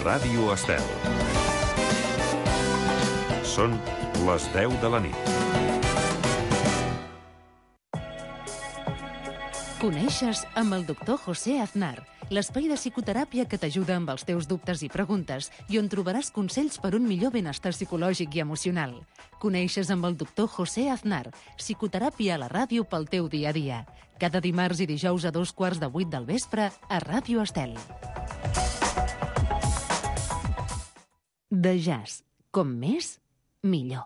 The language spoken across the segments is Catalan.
Ràdio Estel. Són les 10 de la nit. Coneixes amb el doctor José Aznar, l'espai de psicoteràpia que t'ajuda amb els teus dubtes i preguntes i on trobaràs consells per un millor benestar psicològic i emocional. Coneixes amb el doctor José Aznar, psicoteràpia a la ràdio pel teu dia a dia. Cada dimarts i dijous a 7:45 del vespre a Ràdio Estel. De jazz, com més, millor.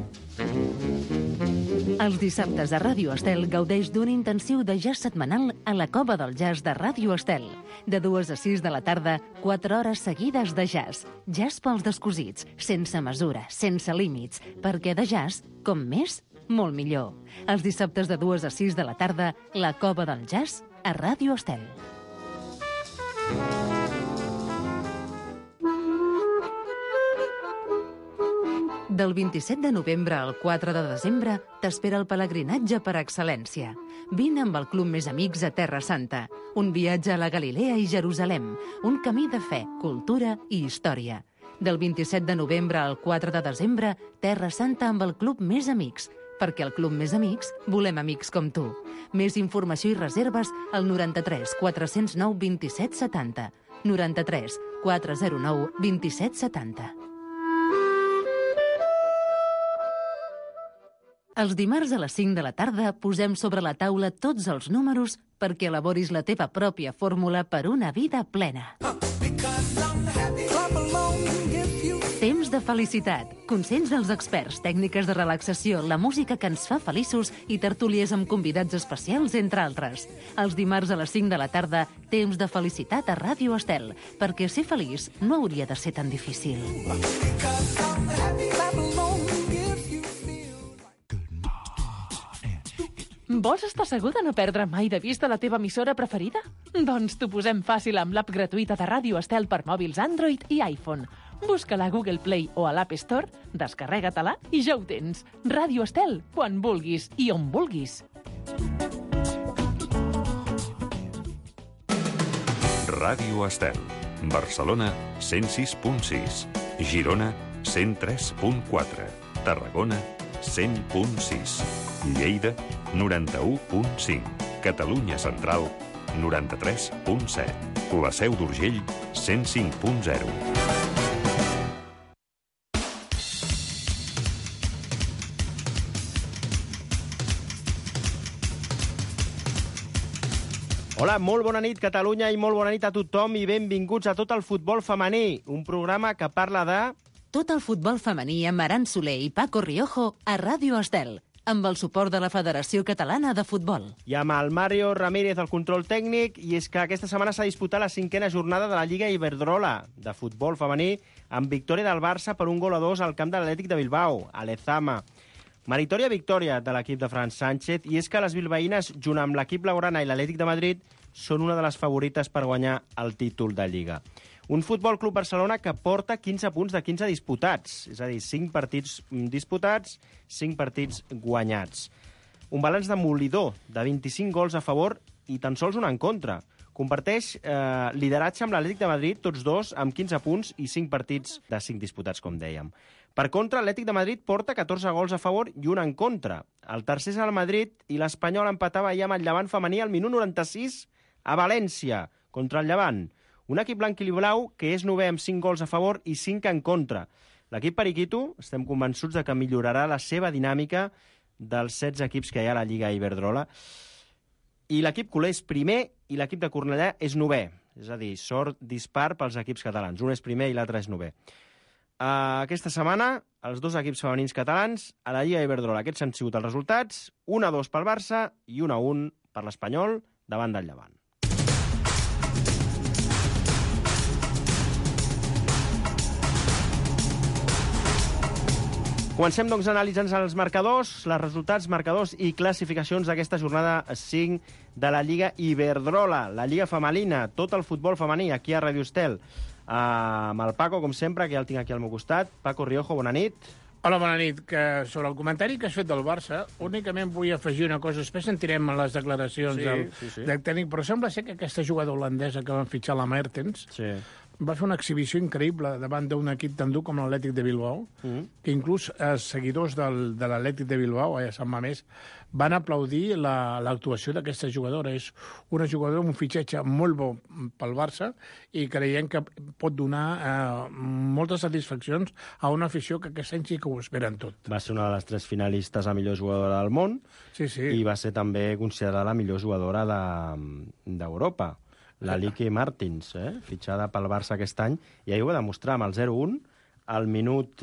Els dissabtes a Ràdio Estel gaudeix d'un intensiu de jazz setmanal a la Cova del Jazz de Ràdio Estel. De 2 a 6 de la tarda, 4 hores seguides de jazz. Jazz pels descosits, sense mesura, sense límits, perquè de jazz, com més, molt millor. Els dissabtes de 2 a 6 de la tarda, la Cova del Jazz a Ràdio Estel. Del 27 de novembre al 4 de desembre t'espera el pelegrinatge per excel·lència. Vine amb el Club Més Amics a Terra Santa. Un viatge a la Galilea i Jerusalem. Un camí de fe, cultura i història. Del 27 de novembre al 4 de desembre, Terra Santa amb el Club Més Amics. Perquè al Club Més Amics volem amics com tu. Més informació i reserves al 93 409 27 70. 93 409 27 70. Els dimarts a les 5 de la tarda posem sobre la taula tots els números perquè elaboris la teva pròpia fórmula per una vida plena. Temps de felicitat, consells dels experts, tècniques de relaxació, la música que ens fa feliços i tertúlies amb convidats especials, entre altres. Els dimarts a les 5 de la tarda, temps de felicitat a Ràdio Estel, perquè ser feliç no hauria de ser tan difícil. Vols estar segur de no perdre mai de vista la teva emissora preferida? Doncs t'ho posem fàcil amb l'app gratuïta de Ràdio Estel per mòbils Android i iPhone. Busca-la a Google Play o a l'App Store, descarrega-te-la i ja ho tens. Ràdio Estel, quan vulguis i on vulguis. Ràdio Estel. Barcelona, 106.6. Girona, 103.4. Tarragona, 100.6. Lleida, 91.5. Catalunya Central, 93.7. La Seu d'Urgell, 105.0. Hola, molt bona nit, Catalunya, i molt bona nit a tothom i benvinguts a Tot el Futbol Femení, un programa que parla de... Tot el futbol femení amb Aran Soler i Paco Riojo a Ràdio Estel, amb el suport de la Federació Catalana de Futbol. I amb el Mario Ramírez al control tècnic, i és que aquesta setmana s'ha disputat la 5a jornada de la Lliga Iberdrola de futbol femení amb victòria del Barça per 1-2 al camp de l'Atlètic de Bilbao, a Lezama. Meritòria victòria de l'equip de Fran Sánchez, i és que les bilbaïnes, junt amb l'equip blaugrana i l'Atlètic de Madrid, són una de les favorites per guanyar el títol de Lliga. Un Futbol Club Barcelona que porta 15 punts de 15 disputats, és a dir, 5 partits disputats, 5 partits guanyats. Un balanç demolidor de 25 gols a favor i tan sols un en contra. Comparteix lideratge amb l'Atlètic de Madrid, tots dos, amb 15 punts i 5 partits de 5 disputats, com dèiem. Per contra, l'Atlètic de Madrid porta 14 gols a favor i un en contra. El tercer és el Madrid i l'Espanyol empatava ahir amb el Llevant femení al minut 96 a València, contra el Llevant. Un equip blanc i blau que és 9è amb 5 gols a favor i 5 en contra. L'equip periquito estem convençuts de que millorarà la seva dinàmica dels 16 equips que hi ha a la Lliga Iberdrola. I l'equip culer és primer i l'equip de Cornellà és 9è. És a dir, sort dispar pels equips catalans. Un és primer i l'altre és 9è. Aquesta setmana, els dos equips femenins catalans a la Lliga Iberdrola. Aquests han sigut els resultats. 1-2 pel Barça i 1-1 per l'Espanyol davant del Llevant. Comencem, doncs, analitzant els marcadors, els resultats, marcadors i classificacions d'aquesta jornada 5 de la Lliga Iberdrola, la Lliga Femenina, tot el futbol femení, aquí a Radio Estel. Amb el Paco, com sempre, que ja el tinc aquí al meu costat. Paco Riojo, bona nit. Hola, bona nit. Sobre el comentari que has fet del Barça, únicament vull afegir una cosa. Després sentirem les declaracions del tècnic, però sembla ser que aquesta jugada holandesa que van fitxar la Mertens va fer una exhibició increïble davant d'un equip tan dur com l'Atlètic de Bilbao, que inclús els seguidors de l'Atlètic de Bilbao, a Sant Mamés, van aplaudir l'actuació d'aquesta jugadora. És una jugadora amb un fitxatge molt bo pel Barça i creiem que pot donar moltes satisfaccions a una afició que aquest any sí que ho esperen tot. Va ser una de les 3 finalistes a millor jugadora del món i va ser també considerada la millor jugadora d'Europa. La Lique Martins, fitxada pel Barça aquest any, i ahir ho va demostrar amb el 0-1, al minut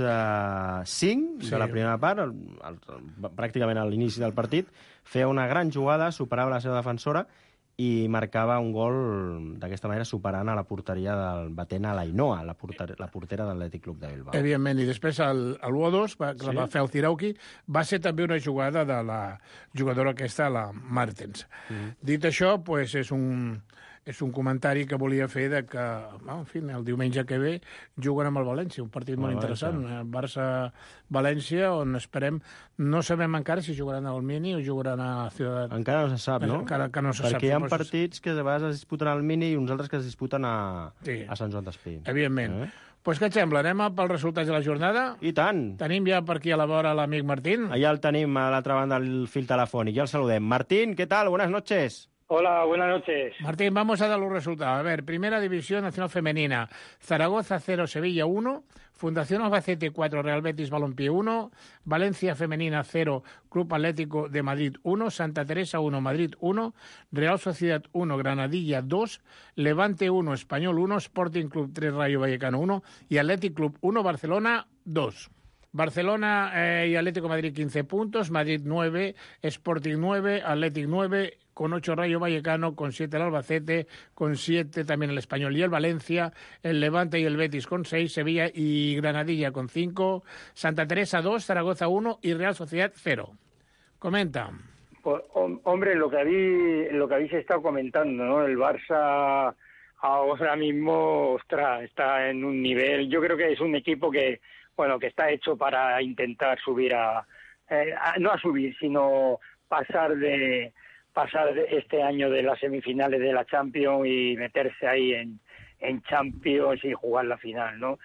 5 de la primera part, pràcticament a l'inici del partit, feia una gran jugada, superava la seva defensora i marcava un gol d'aquesta manera superant a la porteria batent a l'Ainoa, la portera de l'Atlètic Club de Bilbao. Evidentment, i després el 1-2, que va fer el Zirauki, va ser també una jugada de la jugadora aquesta, la Martens. Dit això, pues, és un comentari que volia fer de que, en fi, el diumenge que ve juguen amb el València, un partit molt interessant. Barça-València, on esperem... No sabem encara si jugaran al Mini o jugaran a la Ciutat... Encara no se sap, no? Encara no se sap. Perquè hi ha partits que de vegades es disputen al Mini i uns altres que es disputen a Sant Joan d'Espí. Evidentment. Pues què et sembla? Anem pels resultats de la jornada? I tant! Tenim ja per aquí a la vora l'amic Martín. Allà el tenim a l'altra banda del fil telefònic. Ja el saludem. Martín, ¿qué tal? Buenas noches. Hola, buenas noches. Martín, vamos a dar los resultados. A ver, Primera División Nacional Femenina. Zaragoza 0, Sevilla 1. Fundación Albacete 4, Real Betis Balompié 1. Valencia Femenina 0, Club Atlético de Madrid 1. Santa Teresa 1, Madrid 1. Real Sociedad 1, Granadilla 2. Levante 1, Español 1. Sporting Club 3, Rayo Vallecano 1. Y Athletic Club 1, Barcelona 2. Barcelona y Atlético Madrid 15 puntos, Madrid 9, Sporting 9, Athletic 9, con 8 Rayo Vallecano, con 7 el Albacete, con 7 también el Español y el Valencia, el Levante y el Betis con 6, Sevilla y Granadilla con 5, Santa Teresa 2, Zaragoza 1 y Real Sociedad 0. Comenta. Pues, hombre, lo que habéis estado comentando, ¿no? El Barça ahora mismo, ostras, está en un nivel... Yo creo que es un equipo que está hecho para intentar subir no a subir, sino pasar de este año de las semifinales de la Champions y meterse ahí en Champions y jugar la final, ¿no?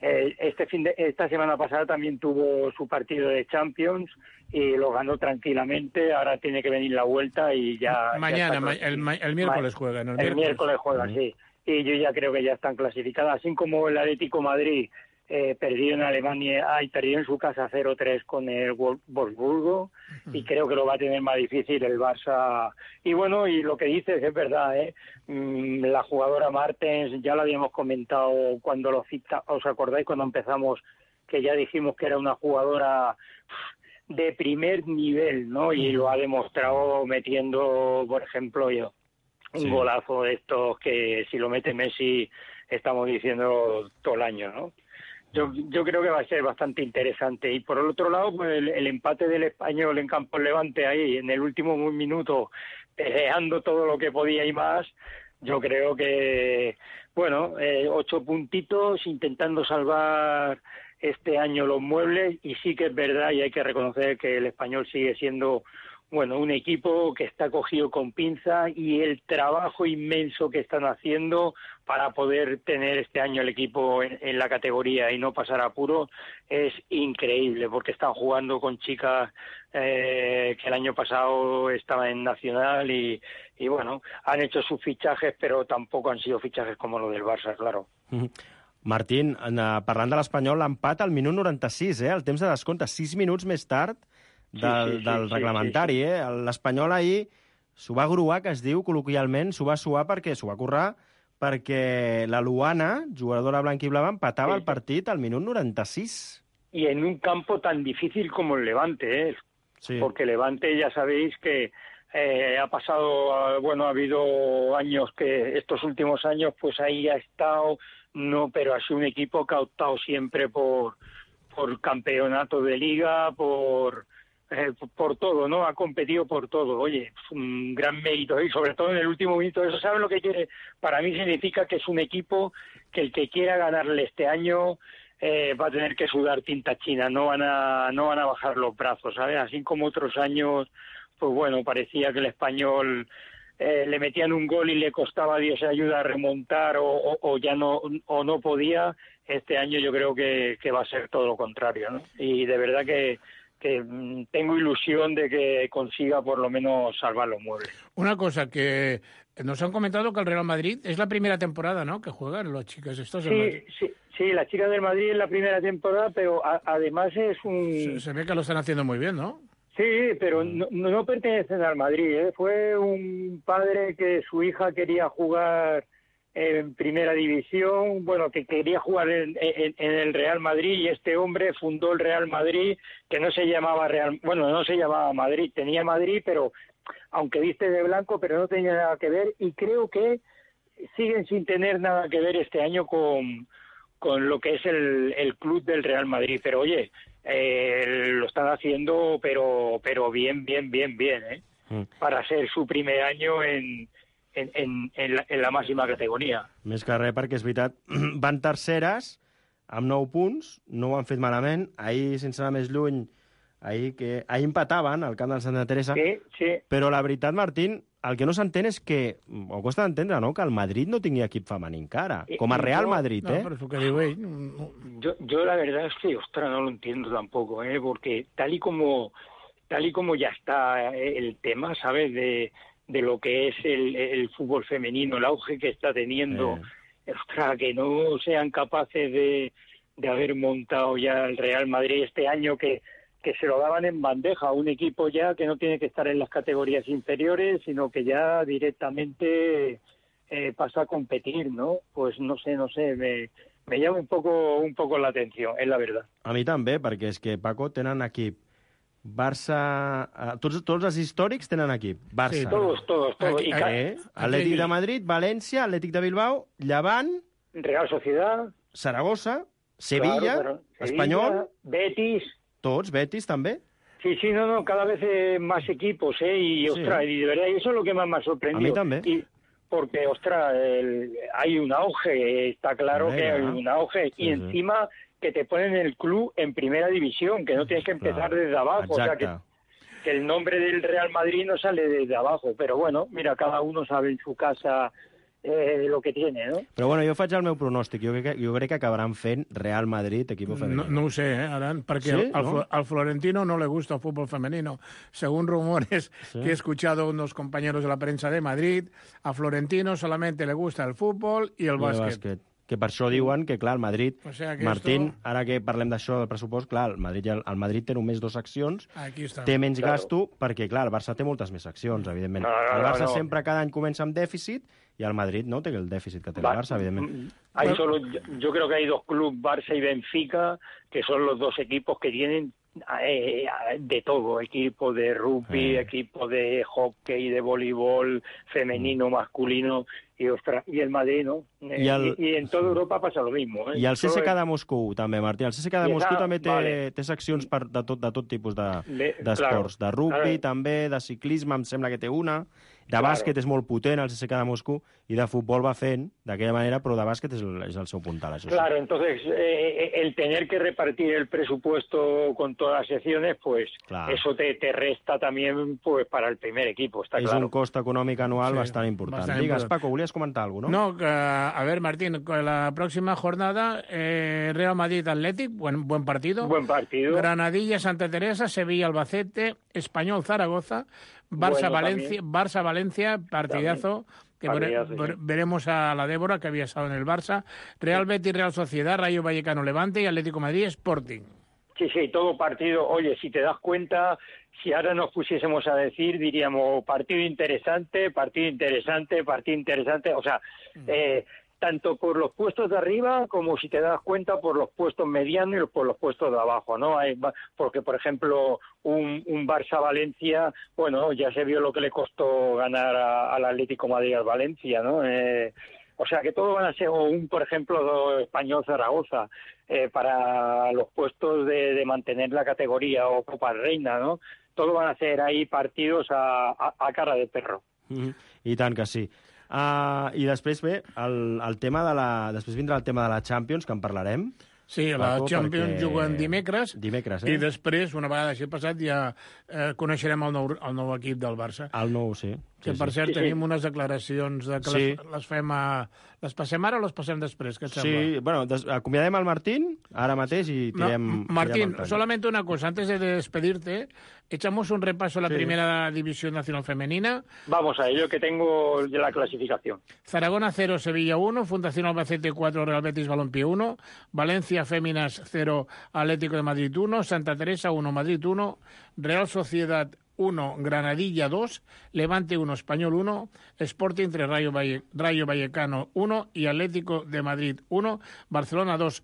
Esta semana pasada también tuvo su partido de Champions y lo ganó tranquilamente. Ahora tiene que venir la vuelta y ya... Mañana, el miércoles juegan. El miércoles juegan, sí. Y yo ya creo que ya están clasificadas, así como el Atlético Madrid perdió en Alemania, perdió en su casa 0-3 con el Wolfsburgo, y creo que lo va a tener más difícil el Barça. Y bueno, y lo que dices es verdad, la jugadora Martens, ya lo habíamos comentado cuando ¿os acordáis cuando empezamos? Que ya dijimos que era una jugadora de primer nivel, ¿no? Y lo ha demostrado metiendo, por ejemplo, un golazo de estos que si lo mete Messi estamos diciendo todo el año, ¿no? Yo creo que va a ser bastante interesante. Y por el otro lado, pues el empate del Español en campo Levante ahí, en el último minuto, peleando todo lo que podía y más, yo creo que, 8 puntitos, intentando salvar este año los muebles, y sí que es verdad y hay que reconocer que el Español sigue siendo un equipo que está cogido con pinza, y el trabajo inmenso que están haciendo para poder tener este año el equipo en la categoría y no pasar apuro es increíble, porque están jugando con chicas que el año pasado estaban en Nacional y han hecho sus fichajes, pero tampoco han sido fichajes como los del Barça, claro. Martín, parlant de l'Espanyol, l'empat al minut 96, el temps de descompte, 6 minuts més tard del reglamentari. L'Espanyol ahir s'ho va gruar, que es diu col·loquialment, s'ho va suar s'ho va currar, perquè la Luana, jugadora blanquiblava, empatava el partit al minut 96. Y en un campo tan difícil como el Levante, porque Levante ya sabéis que ha pasado, ha habido años que estos últimos años pues ahí ha estado, pero ha sido un equipo que ha optado siempre por campeonato de liga, por todo, ¿no? Ha competido por todo. Oye, es un gran mérito, y sobre todo en el último minuto. Eso, ¿saben lo que quiere? Para mí significa que es un equipo que el que quiera ganarle este año va a tener que sudar tinta china, no van a bajar los brazos, ¿sabes? Así como otros años, pues parecía que el Español le metían un gol y le costaba Dios ayuda a remontar o ya no podía. Este año yo creo que va a ser todo lo contrario, ¿no? Y de verdad que tengo ilusión de que consiga por lo menos salvar los muebles. Una cosa que nos han comentado que el Real Madrid es la primera temporada, ¿no?, que juegan las chicas estas. Sí, la chica del Madrid es la primera temporada, pero además es un... Se ve que lo están haciendo muy bien, ¿no? Sí, pero no pertenecen al Madrid, ¿eh? Fue un padre que su hija quería jugar en primera división, bueno, que quería jugar en el Real Madrid, y este hombre fundó el Real Madrid, que no se llamaba no se llamaba Madrid, tenía Madrid, pero aunque viste de blanco, pero no tenía nada que ver, y creo que siguen sin tener nada que ver este año con lo que es el club del Real Madrid. Pero oye, lo están haciendo, pero bien, ¿eh? Para ser su primer año en la màxima categoria. Més que res, perquè és veritat, van terceres amb 9 punts, no ho han fet malament. Ahir, sense anar més lluny, ahir empataven al camp del Santa Teresa. Sí. Però la veritat, Martín, el que no s'entén és que, o costa d'entendre, ¿no?, que el Madrid no tingui equip femení encara, com a Real Madrid, ¿eh? No, pero eso que digo, Yo la verdad es que, ostras, no lo entiendo tampoco, porque tal y como ya está el tema, ¿sabes?, de lo que es el fútbol femenino, el auge que está teniendo, ostras, que no sean capaces de haber montado ya el Real Madrid este año, que se lo daban en bandeja a un equipo ya que no tiene que estar en las categorías inferiores, sino que ya directamente pasa a competir, ¿no? Pues no sé, me llama un poco la atención, es la verdad. A mi també, perquè és que, Paco, tenen equip Barça... Tots els històrics tenen equip. Barça. Sí, todos. Atlètic de Madrid, València, Atlètic de Bilbao, Llevant... Real Sociedad... Saragossa, Sevilla, claro, Espanyol... Betis... Tots, Betis també. Sí, no, cada vez más equipos, y ostras, y de verdad, eso es lo que más me ha sorprendido. A mí también. Porque, ostras, hay un auge, está claro que hay un auge, y encima que te ponen el club en primera división, que no tienes que empezar desde abajo, exacte. O sea, que el nombre del Real Madrid no sale desde abajo, pero bueno, mira, cada uno sabe en su casa lo que tiene, ¿no? Però bueno, jo faig el meu pronòstic. Jo crec que acabaran fent Real Madrid, equipo femenino. No ho sé, Aran, perquè ¿Sí? al Florentino no le gusta el fútbol femenino. Según rumores que he escuchado unos compañeros de la prensa de Madrid, a Florentino solamente le gusta el fútbol y el bàsquet. Que per això diuen que, clar, el Madrid... O sea que Martín, ara que parlem d'això del pressupost, clar, el Madrid té només 2 seccions, té menys gasto, perquè, clar, el Barça té moltes més seccions, evidentment. El Barça sempre cada any comença amb dèficit, y al Madrid no té el déficit que té el Barça, evidentemente. Yo creo que hay 2 clubes, Barça y Benfica, que son los 2 equipos que tienen de todo, equipo de rugby, equipo de hockey, de voleibol, femenino, masculino, y el Madrid, ¿no? Y en toda Europa pasa lo mismo. I el CSKA de Moscou, també, Martí. El CSKA de Moscou també té seccions de tot tipus d'esports. De rugby, també, de ciclisme, em sembla que té una. De bàsquet és molt potent, el CSKA de Moscou, i de futbol va fent d'aquella manera, però de bàsquet és el seu puntal, això sí. Claro, entonces el tener que repartir el presupuesto con todas las secciones, pues eso te resta también pues para el primer equipo, está claro. És un cost econòmic anual bastant important. Digues, Paco, volies comentar alguna cosa, no? No, a ver, Martín, la próxima jornada, Real Madrid-Atlétic, buen partido. Buen partido. Granadilla-Santa Teresa, Sevilla-Albacete, Español-Zaragoza, Barça-Valencia, partidazo. Que veremos a la Débora, que había estado en el Barça. Real Betis, Real Sociedad, Rayo Vallecano, Levante y Atlético Madrid, Sporting. Sí, todo partido. Oye, si te das cuenta, si ahora nos pusiésemos a decir, diríamos partido interesante. O sea, tanto por los puestos de arriba como, si te das cuenta, por los puestos medianos y por los puestos de abajo, ¿no? Porque, por ejemplo, un Barça-Valencia, bueno, ya se vio lo que le costó ganar al Atlético Madrid al Valencia, ¿no? O sea, que todo van a ser, por ejemplo, Español-Zaragoza, para los puestos de mantener la categoría, o Copa Reina, ¿no? Todo van a ser ahí partidos a cara de perro. I tant que sí. I després ve el tema després vindrà el tema de la Champions, que en parlarem. Sí, la Champions juguen dimecres, i després, una vegada així passat, ja coneixerem el nou equip del Barça. El nou, sí. Que, per cert, tenim unes declaracions de que les passem ara o les passem després, què et sembla? Sí, bueno, acomiadem el Martín ara mateix y tirem... Martín, solamente una cosa, antes de despedirte, echamos un repaso a la primera división nacional femenina. Vamos a ello, que tengo la clasificación. Zaragoza 0, Sevilla 1, Fundación Albacete 4, Real Betis Balompié 1, Valencia Féminas 0, Atlético de Madrid 1, Santa Teresa 1, Madrid 1, Real Sociedad 1, Granadilla 2, Levante 1, Español 1, Sporting 3, Rayo Vallecano 1 i Atlético de Madrid 1, Barcelona 2.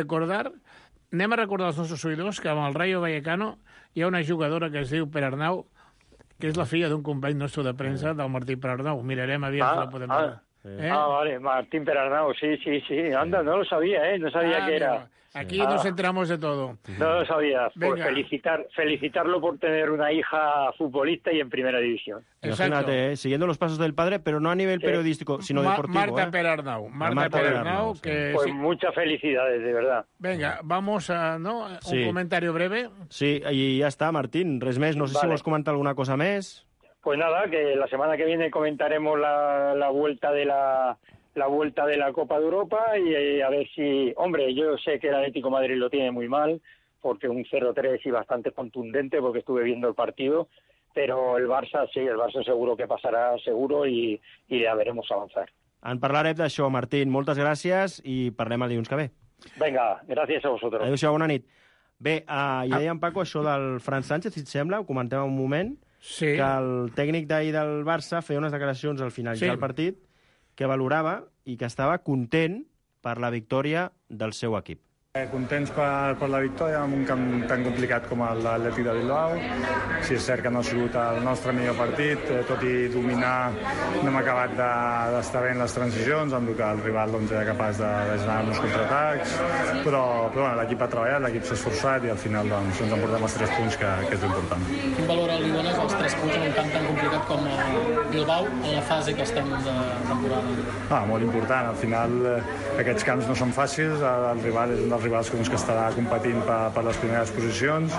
Anem a recordar als nostres oïdors que amb el Rayo Vallecano hi ha una jugadora que es diu Perarnau, que és la filla d'un company nostre de premsa, del Martí Perarnau. Mirarem aviam si la podem veure. Vale, Martín Perarnau, sí. Anda, no lo sabía, no sabía que era. Aquí nos enteramos de todo. No lo sabía. Pues felicitarlo por tener una hija futbolista y en primera división. Imagínate, siguiendo los pasos del padre, pero no a nivel periodístico, sino deportivo. Marta Perarnau. Marta Perarnau, que... Pues muchas felicidades, de verdad. Venga, vamos a un comentario breve. Sí, y ya está, Martín. Res més, no sé si vols comentar alguna cosa més. Pues nada, que la semana que viene comentaremos la vuelta de la vuelta de la Copa de Europa y a ver si... Hombre, yo sé que el Atlético de Madrid lo tiene muy mal, porque un 0-3 y bastante contundente, porque estuve viendo el partido, pero el Barça seguro que pasará, seguro, y ya veremos avanzar. En parlarem d'això, Martín. Moltes gràcies i parlem el dilluns que ve. Venga, gràcies a vosaltres. Adéu-siau, bona nit. Bé, ja dèiem, Paco, això del Fran Sánchez, si et sembla, ho comentem un moment, que el tècnic d'ahir del Barça feia unes declaracions al finalitzar el partit que valorava i que estava content per la victòria del seu equip. Contents per la victòria en un camp tan complicat com l'Atlètic de Bilbao. Sí, és cert que no ha sigut el nostre millor partit, tot i dominar no hem acabat d'estar bé en les transicions, en què el rival era capaç de generar uns contraatacs, però bueno, l'equip ha treballat, l'equip s'ha esforçat i al final ens emportem els 3 punts, que és important. Quin valor li dones als 3 punts en un camp tan complicat com Bilbao en la fase que estem de temporada? Molt important, al final aquests camps no són fàcils, el rival és un dels rivals que estarà competint per les primeres posicions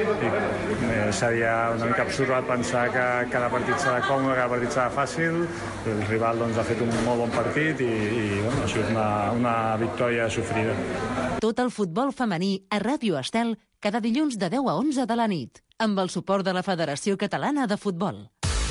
i seria una mica absurd pensar que cada partit serà còmode, cada partit serà fàcil. El rival ha fet un molt bon partit i ha sigut una victòria sofrida. Tot el futbol femení a Ràdio Estel cada dilluns de 10 a 11 de la nit, amb el suport de la Federació Catalana de Futbol.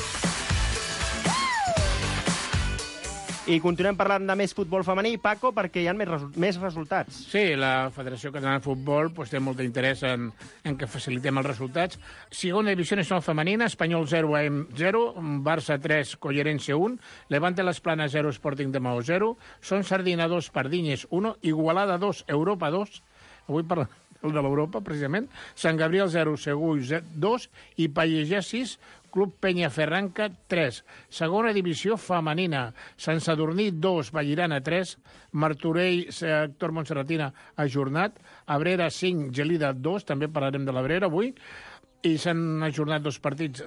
I continuem parlant de més futbol femení, Paco, perquè hi ha més resultats. Sí, la Federació Catalana de Futbol té molt d'interès en que facilitem els resultats. Segona divisió nacional femenina, Espanyol 0, AM 0, Barça 3, Collerense 1, Levante Las Planas 0, Sporting de Maó 0, Son Sardina 2, Pardinyes 1, Igualada 2, Europa 2, avui parlant de l'Europa, precisament, Sant Gabriel 0, Segull 2 i Pallejà 6, Club Peñaferranca 3. Segona divisió femenina, Sant Sadurní 2, Vallirana 3, Martorell, sector Montserratina, ajornat, Abrera 5, Gelida 2, també parlarem de l'Abrera avui, i s'han ajornat 2 partits,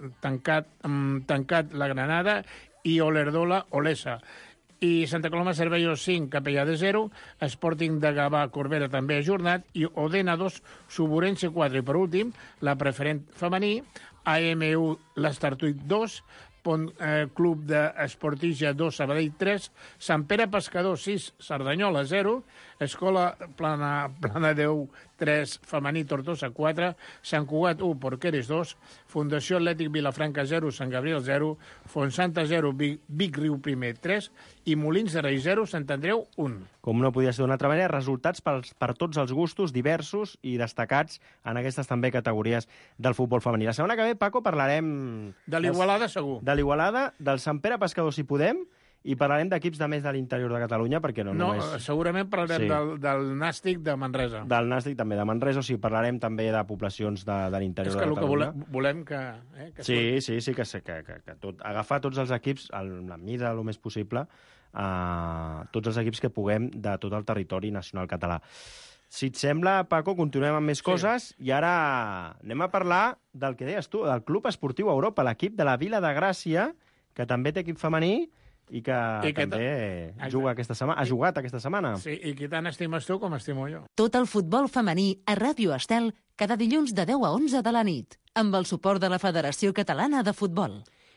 tancat la Granada i Olerdola, Olesa. I Santa Coloma Cervello 5, Capellà de 0, Sporting de Gavà, Corbera també ajornat, i Odena 2, Suburense 4. I per últim, la preferent femení, AMU l'Estartuit 2, Club d'Esportija 2, Sabadell 3, Sant Pere Pescador 6, Cerdanyola 0, Escola Plana 10 3, Femení Tortosa 4, Sant Cugat 1, Porqueres 2, Fundació Atlètic Vilafranca 0, Sant Gabriel 0, Fontsanta 0, Vic Riu Primer 3 i Molins de Rei 0, Sant Andreu 1. Com no podia ser d'una altra manera, resultats per tots els gustos, diversos i destacats en aquestes també categories del futbol femení. La setmana que ve, Paco, parlarem... De l'Igualada, segur. De l'Igualada, del Sant Pere Pescador, si podem, i parlarem d'equips de més de l'interior de Catalunya, perquè no només... No, segurament parlarem del Nàstic de Manresa. Del Nàstic també de Manresa, o sigui, parlarem també de poblacions de l'interior de Catalunya. És que volem que... Sí, que tot, agafar tots els equips, en la mida el més possible, tots els equips que puguem de tot el territori nacional català. Si et sembla, Paco, continuem amb més coses i ara anem a parlar del que deies tu, del Club Esportiu Europa, l'equip de la Vila de Gràcia, que també té equip femení i que també juga aquesta setmana, ha jugat aquesta setmana. Sí, i que tant estimes tu com estimo jo. Tot el futbol femení a Ràdio Estel cada dilluns de 10 a 11 de la nit, amb el suport de la Federació Catalana de Futbol.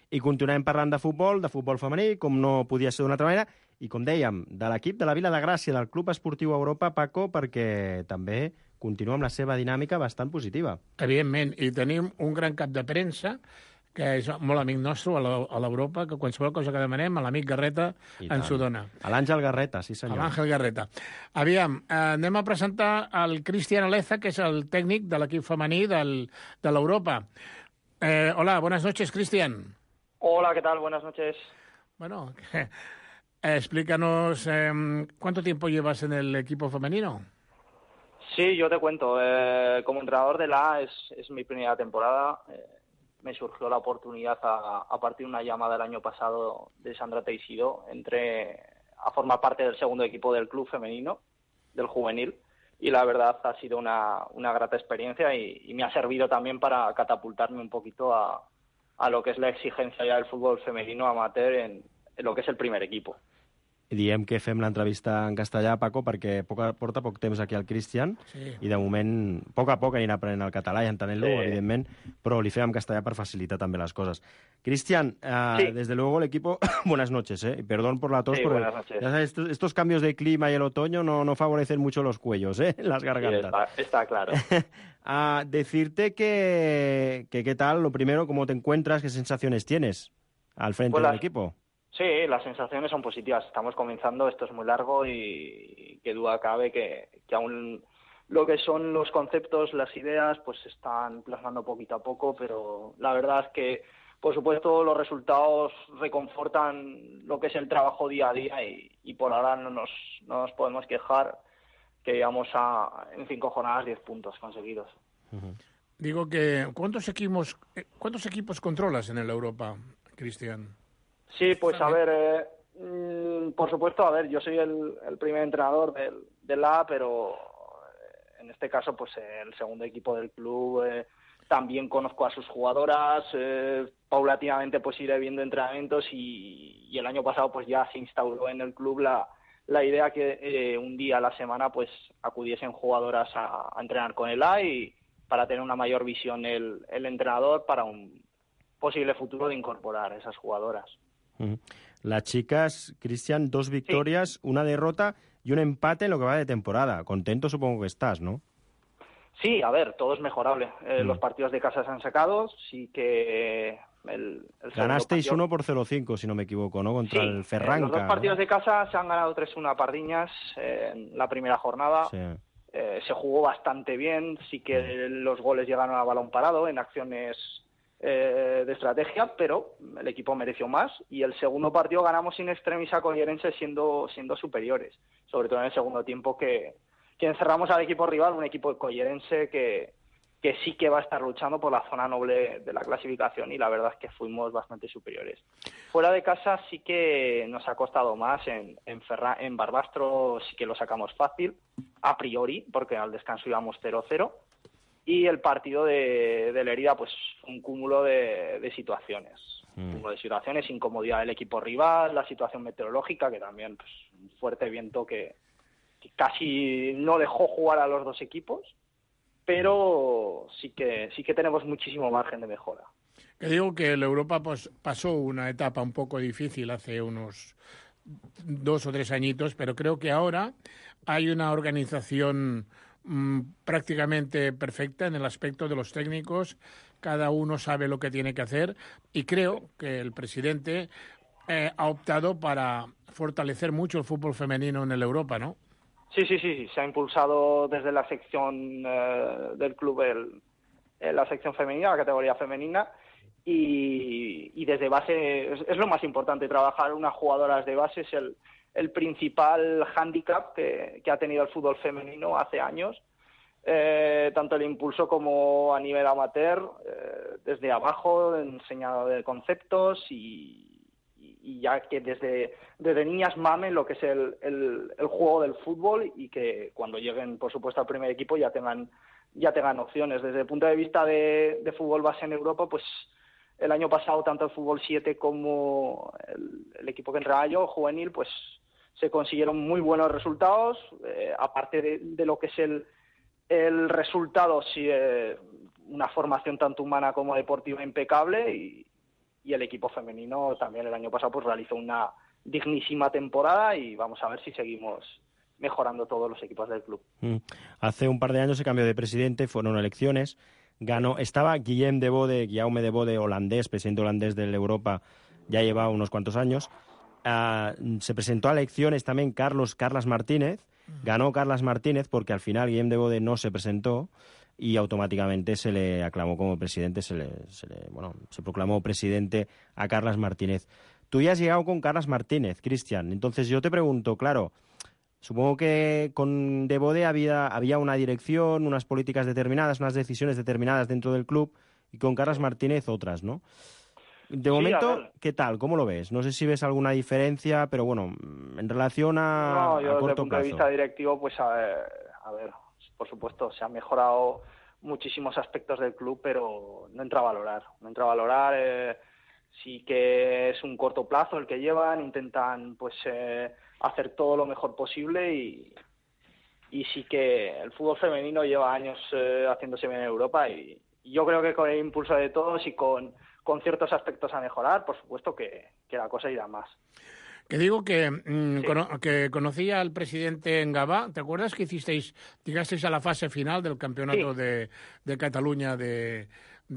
I continuem parlant de futbol femení, com no podia ser d'una altra manera, i com dèiem, de l'equip de la Vila de Gràcia, del Club Esportiu Europa, Paco, perquè també continua amb la seva dinàmica bastant positiva. Evidentment, i tenim un gran cap de premsa, que és molt amic nostre a l'Europa, que qualsevol cosa que demanem, l'amic Garreta ens ho dona. A l'Àngel Garreta, sí senyor. A l'Àngel Garreta. Aviam, anem a presentar el Cristian Oleza, que és el tècnic de l'equip femení de l'Europa. Hola, buenas noches, Cristian. Hola, ¿qué tal? Buenas noches. Bueno, explícanos, ¿cuánto tiempo llevas en el equipo femenino? Sí, yo te cuento. Como entrenador de la A es mi primera temporada. Me surgió la oportunidad a partir de una llamada el año pasado de Sandra Teixido. Entré a formar parte del segundo equipo del club femenino, del juvenil, y la verdad ha sido una grata experiencia y me ha servido también para catapultarme un poquito a lo que és la exigència ja del futbol femenino amateur en lo que és el primer equipo. Diem que fem l'entrevista en castellà, Paco, perquè porta poc temps aquí al Cristian, sí. I de moment, a poc anirà aprenent el català i entenent-lo, sí. Evidentment, però li fem en castellà per facilitar també les coses. Cristian, sí. Desde luego el equipo, buenas noches, perdón por la tos, sí, buenas noches. Ya sabes, estos cambios de clima y el otoño no favorecen mucho los cuellos, las gargantas. Sí, está claro. Decirte que qué tal, lo primero, cómo te encuentras, qué sensaciones tienes al frente del equipo. Sí, las sensaciones son positivas. Estamos comenzando, esto es muy largo y qué duda cabe que aún lo que son los conceptos, las ideas, pues se están plasmando poquito a poco, pero la verdad es que, por supuesto, los resultados reconfortan lo que es el trabajo día a día y por ahora no nos podemos quejar, que llevamos en 5 jornadas 10 puntos conseguidos. Uh-huh. Digo que, ¿cuántos equipos controlas en el Europa, Cristian? Sí, pues a ver, por supuesto, yo soy el primer entrenador del A, pero en este caso, pues el segundo equipo del club, también conozco a sus jugadoras, paulatinamente pues iré viendo entrenamientos y el año pasado pues ya se instauró en el club la idea que un día a la semana pues acudiesen jugadoras a entrenar con el A y para tener una mayor visión el entrenador para un posible futuro de incorporar esas jugadoras. Las chicas, Cristian, 2 victorias, sí. 1 derrota y un empate en lo que va de temporada. Contento supongo que estás, ¿no? Sí, a ver, todo es mejorable. Los partidos de casa se han sacado, sí que... Ganasteis 1 por 0-5, si no me equivoco, ¿no? Contra el Ferranca. Los 2 partidos de casa se han ganado 3-1 a Pardiñas en la primera jornada. Sí. Se jugó bastante bien, sí que los goles llegaron a balón parado en acciones de estrategia, pero el equipo mereció más y el segundo partido ganamos in extremis a Collerense siendo superiores, sobre todo en el segundo tiempo que encerramos al equipo rival, un equipo de Collerense que sí que va a estar luchando por la zona noble de la clasificación y la verdad es que fuimos bastante superiores. Fuera de casa sí que nos ha costado más, en Barbastro sí que lo sacamos fácil, a priori, porque al descanso íbamos 0-0. Y el partido de Lerida, pues un cúmulo de situaciones. Un cúmulo de situaciones, incomodidad del equipo rival, la situación meteorológica, que también, pues, un fuerte viento que casi no dejó jugar a los 2 equipos, pero sí que tenemos muchísimo margen de mejora. Que digo que el Europa pues, pasó una etapa un poco difícil hace unos 2 o 3 añitos, pero creo que ahora hay una organización prácticamente perfecta en el aspecto de los técnicos, cada uno sabe lo que tiene que hacer y creo que el presidente ha optado para fortalecer mucho el fútbol femenino en el Europa, ¿no? Sí, se ha impulsado desde la sección del club, la sección femenina, la categoría femenina y desde base es lo más importante, trabajar unas jugadoras de base es el principal hándicap que ha tenido el fútbol femenino hace años, tanto el impulso como a nivel amateur, desde abajo, enseñado de conceptos y ya que desde niñas mamen lo que es el juego del fútbol y que cuando lleguen, por supuesto, al primer equipo ya tengan opciones. Desde el punto de vista de fútbol base en Europa, pues el año pasado tanto el fútbol 7 como el equipo que entrenaba yo, juvenil, pues se consiguieron muy buenos resultados, aparte de lo que es el resultado, sí, una formación tanto humana como deportiva impecable el equipo femenino también el año pasado pues realizó una dignísima temporada y vamos a ver si seguimos mejorando todos los equipos del club. Hace un par de años se cambió de presidente, fueron elecciones, estaba Guillaume de Bode, holandés, presidente holandés de la Europa, ya lleva unos cuantos años. Se presentó a elecciones también Carlas Martínez, ganó Carlas Martínez porque al final Guillaume de Bode no se presentó y automáticamente se le aclamó como presidente, se proclamó presidente a Carlas Martínez. Tú ya has llegado con Carlas Martínez, Cristian, entonces yo te pregunto, claro, supongo que con de Bode había una dirección, unas políticas determinadas, unas decisiones determinadas dentro del club y con Carlas Martínez otras, ¿no? De momento, ¿qué tal? ¿Cómo lo ves? No sé si ves alguna diferencia, pero bueno, en relación a corto plazo. Yo desde el punto de vista directivo, pues a ver, por supuesto, se han mejorado muchísimos aspectos del club, pero no entra a valorar. Sí que es un corto plazo el que llevan, intentan pues hacer todo lo mejor posible y sí que el fútbol femenino lleva años haciéndose bien en Europa y yo creo que con el impulso de todos y con ciertos aspectos a mejorar, por supuesto que la cosa irá más. Que digo que que conocía al presidente en Gavà. ¿Te acuerdas que llegasteis a la fase final del campeonato de Cataluña de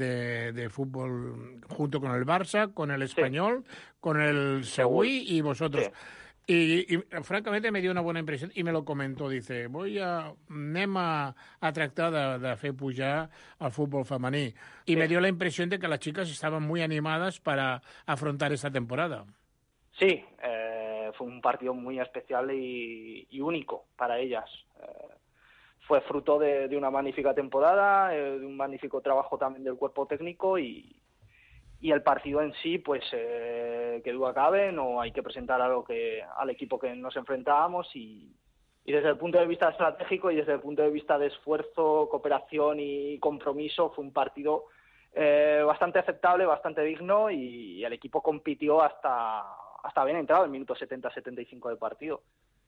fútbol junto con el Barça, con el Espanyol, con el Seguí y vosotros? Sí. Y francamente me dio una buena impresión y me lo comentó, dice, anem a tractar de fer pujar al fútbol femení. Y me dio la impresión de que las chicas estaban muy animadas para afrontar esta temporada. Sí, fue un partido muy especial y único para ellas. Fue fruto de una magnífica temporada, de un magnífico trabajo también del cuerpo técnico y el partido en sí, pues que duda cabe, no hay que presentar al equipo que nos enfrentábamos y desde el punto de vista estratégico y desde el punto de vista de esfuerzo, cooperación y compromiso fue un partido bastante aceptable, bastante digno y el equipo compitió hasta bien entrado el minuto 70-75 del partido.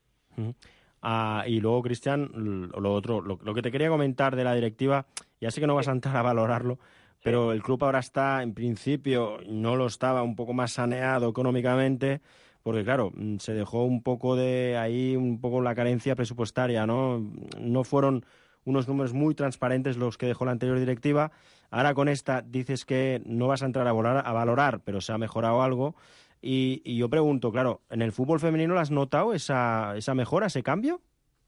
Y luego, Cristian, lo que te quería comentar de la directiva, ya sé que no vas a entrar a valorarlo, pero el club ahora está, en principio, no lo estaba, un poco más saneado económicamente, porque claro, se dejó un poco la carencia presupuestaria, ¿no? No fueron unos números muy transparentes los que dejó la anterior directiva. Ahora con esta dices que no vas a entrar a valorar, pero se ha mejorado algo. Y yo pregunto, claro, ¿en el fútbol femenino lo has notado esa mejora, ese cambio?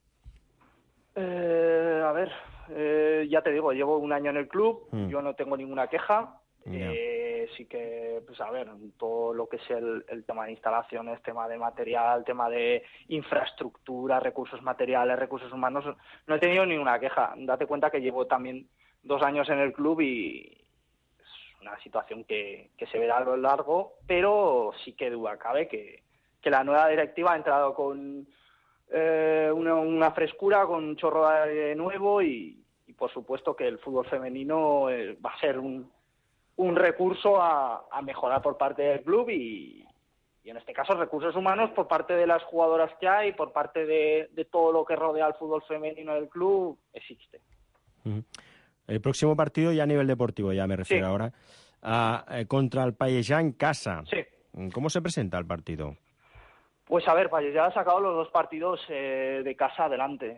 Ya te digo, llevo un año en el club, yo no tengo ninguna queja. Sí que, pues a ver, todo lo que es el tema de instalaciones, tema de material, tema de infraestructura, recursos materiales, recursos humanos, no he tenido ninguna queja. Date cuenta que llevo también 2 años en el club y es una situación que se verá a lo largo, pero sí que duda cabe que la nueva directiva ha entrado con una frescura, con un chorro de aire nuevo y por supuesto que el fútbol femenino va a ser un recurso a mejorar por parte del club y en este caso recursos humanos por parte de las jugadoras que hay, por parte de todo lo que rodea al fútbol femenino del club, existe. El próximo partido ya a nivel deportivo, ya me refiero ahora, contra el Pallejà en casa. Sí. ¿Cómo se presenta el partido? Pues a ver, Pallejà ha sacado los 2 partidos de casa adelante.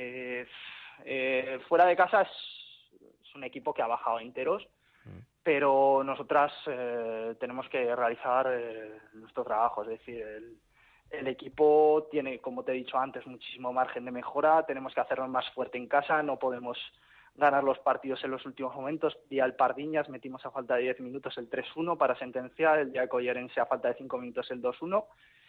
Fuera de casa es un equipo que ha bajado enteros, pero nosotras tenemos que realizar nuestro trabajo, es decir, el equipo tiene, como te he dicho antes, muchísimo margen de mejora, tenemos que hacerlo más fuerte en casa, no podemos ganar los partidos en los últimos momentos. Día el Pardiñas metimos a falta de 10 minutos el 3-1 para sentenciar, el día de Collerense a falta de 5 minutos el 2-1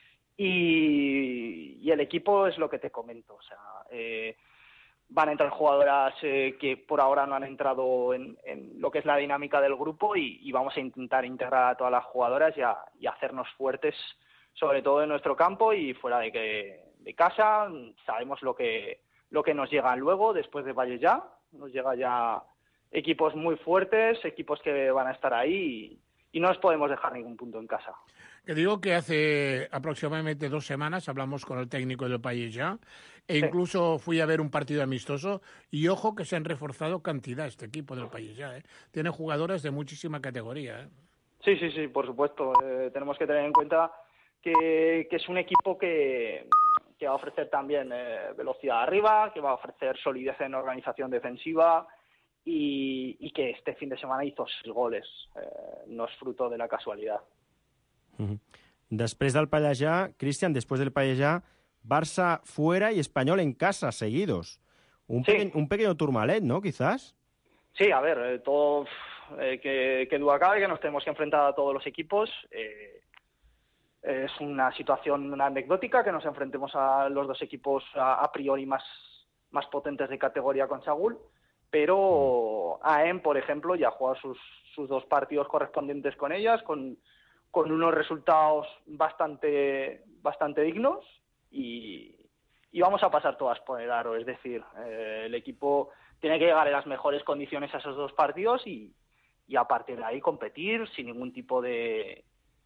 y el equipo es lo que te comento, o sea, van a entrar jugadoras que por ahora no han entrado en lo que es la dinámica del grupo y vamos a intentar integrar a todas las jugadoras y hacernos fuertes, sobre todo en nuestro campo y fuera de casa. Sabemos lo que nos llega luego, después de Pallejà. Nos llega ya equipos muy fuertes, equipos que van a estar ahí y no nos podemos dejar ningún punto en casa. Que digo que hace aproximadamente 2 semanas hablamos con el técnico del Pallejà e incluso fui a ver un partido amistoso y ojo que se han reforzado cantidad este equipo del Pallejà, ¿eh? Tiene jugadoras de muchísima categoría, ¿eh? Sí, por supuesto. Tenemos que tener en cuenta que es un equipo que va a ofrecer también velocidad arriba, que va a ofrecer solidez en organización defensiva y que este fin de semana hizo 6 goles. No es fruto de la casualidad. Després del Pallejà, Cristian, después del Pallejà, Barça fuera y Español en casa, seguidos. Un pequeño turmalet, ¿no? Quizás. Sí, a ver, todo que duda cabe que nos tenemos que enfrentar a todos los equipos. Es una situación anecdótica que nos enfrentemos a los dos equipos a priori más potentes de categoría con Sagul, pero AEM, por ejemplo, ya ha jugado sus 2 partidos correspondientes con ellas, con unos resultados bastante dignos y vamos a pasar todas por el aro. Es decir, el equipo tiene que llegar en las mejores condiciones a esos 2 partidos y a partir de ahí competir sin ningún tipo de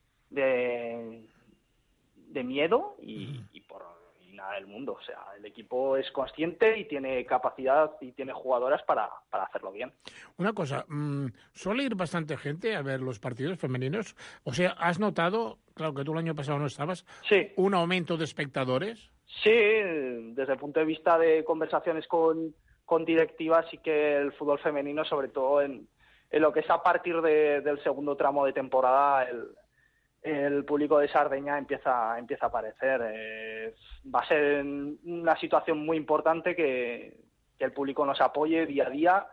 miedo y nada del mundo. O sea, el equipo es consciente y tiene capacidad y tiene jugadoras para hacerlo bien. Una cosa, ¿suele ir bastante gente a ver los partidos femeninos? O sea, ¿has notado, claro que tú el año pasado no estabas, un aumento de espectadores? Sí, desde el punto de vista de conversaciones con directivas, sí que el fútbol femenino, sobre todo en lo que es a partir del segundo tramo de temporada, el público de Sardeña empieza a aparecer. Va a ser una situación muy importante que el público nos apoye día a día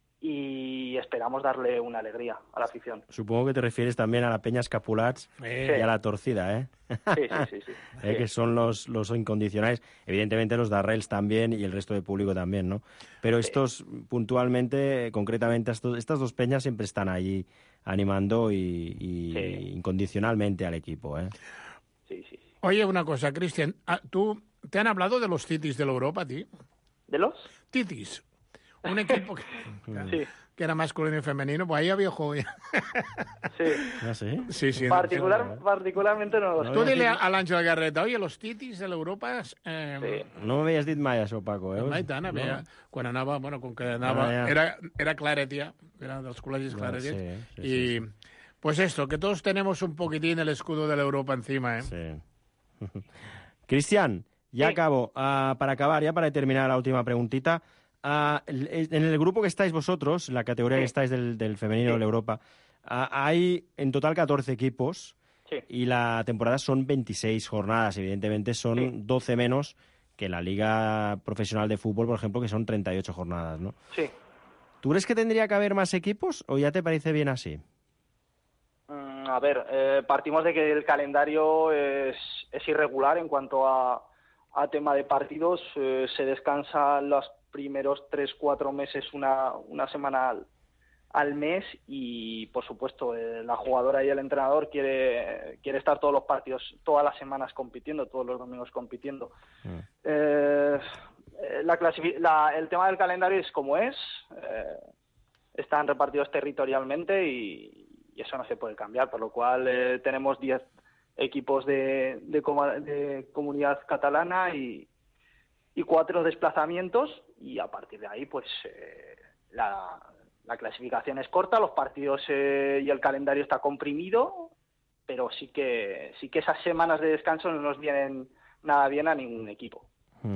y esperamos darle una alegría a la afición. Supongo que te refieres también a la Peña Escapulats y a la Torcida, ¿eh? Sí. Que son los incondicionales. Evidentemente los Darrels también y el resto del público también, ¿no? Pero estos puntualmente, concretamente, estas 2 peñas siempre están allí animando y incondicionalmente al equipo, ¿eh? Sí. Oye, una cosa, Cristian, ¿tú te han hablado de los Titis de la Europa a ti? ¿De los? Titis. Un equipo que era masculino y femenino, pues ahí había juego. Sí. ¿Ah, sí? Sí. Particularmente no lo sé. Tú dile a l'Àngel Garreta, oye, los Titis de l'Europa... No m'havies dit mai això, Paco, eh? Mai tant, quan anava, com que anava... Era Claret ja, era dels col·legis Claret. Sí. Y pues esto, que todos tenemos un poquitín el escudo de la Europa encima, ¿eh? Sí. Cristian, ya acabo. Para acabar, ya para terminar la última preguntita... en el grupo que estáis vosotros, la categoría que estáis del femenino de la Europa, hay en total 14 equipos y la temporada son 26 jornadas. Evidentemente son 12 menos que la Liga Profesional de Fútbol, por ejemplo, que son 38 jornadas, ¿no? Sí. ¿Tú crees que tendría que haber más equipos o ya te parece bien así? A ver, partimos de que el calendario es irregular en cuanto a tema de partidos. Se descansa los primeros 3-4 meses una semana al mes y, por supuesto, la jugadora y el entrenador quiere estar todos los partidos, todas las semanas compitiendo, todos los domingos compitiendo. El tema del calendario es como es. Están repartidos territorialmente y eso no se puede cambiar, por lo cual tenemos 10 equipos de comunidad catalana y 4 desplazamientos y a partir de ahí pues la clasificación es corta, los partidos y el calendario está comprimido, pero sí que esas semanas de descanso no nos vienen nada bien a ningún equipo.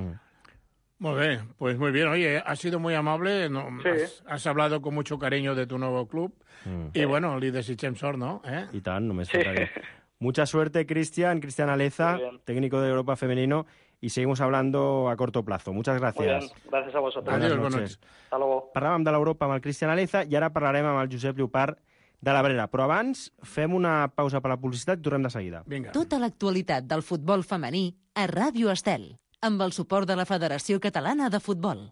Muy bien, pues muy bien. Oye, has sido muy amable, ¿no? Has hablado con mucho cariño de tu nuevo club y bueno, li desitgem sort, ¿no? I tant, només faltaria. Mucha suerte, Cristian Aleza, técnico de Europa Femenino, y seguimos hablando a corto plazo. Muchas gracias. Muy bien, gracias a vosotros. Adiós, buenas noches. Hasta luego. Parlàvem de l'Europa amb el Cristian Aleza i ara parlarem amb el Josep Llopart de l'Abrera. Però abans fem una pausa per la publicitat i tornem de seguida. Vinga. Tota l'actualitat del futbol femení a Ràdio Estel, amb el suport de la Federació Catalana de Futbol.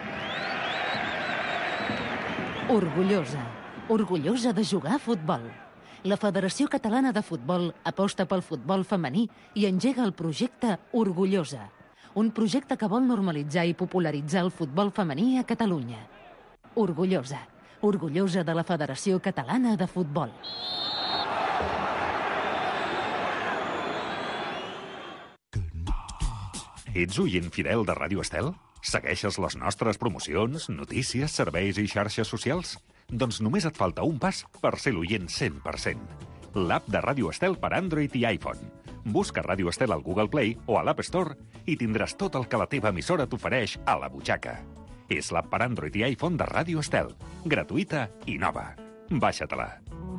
Orgullosa de jugar a futbol. La Federació Catalana de Futbol aposta pel futbol femení i engega el projecte Orgullosa, un projecte que vol normalitzar i popularitzar el futbol femení a Catalunya. Orgullosa de la Federació Catalana de Futbol. Ets oient fidel de Ràdio Estel? Segueixes les nostres promocions, notícies, serveis i xarxes socials? Doncs només et falta un pas per ser l'oient 100%. l'app de Ràdio Estel per Android i iPhone. Busca Ràdio Estel al Google Play o a l'App Store i tindràs tot el que la teva emissora t'ofereix a la butxaca. És l'app per Android i iPhone de Ràdio Estel. Gratuïta i nova. Baixa-te-la.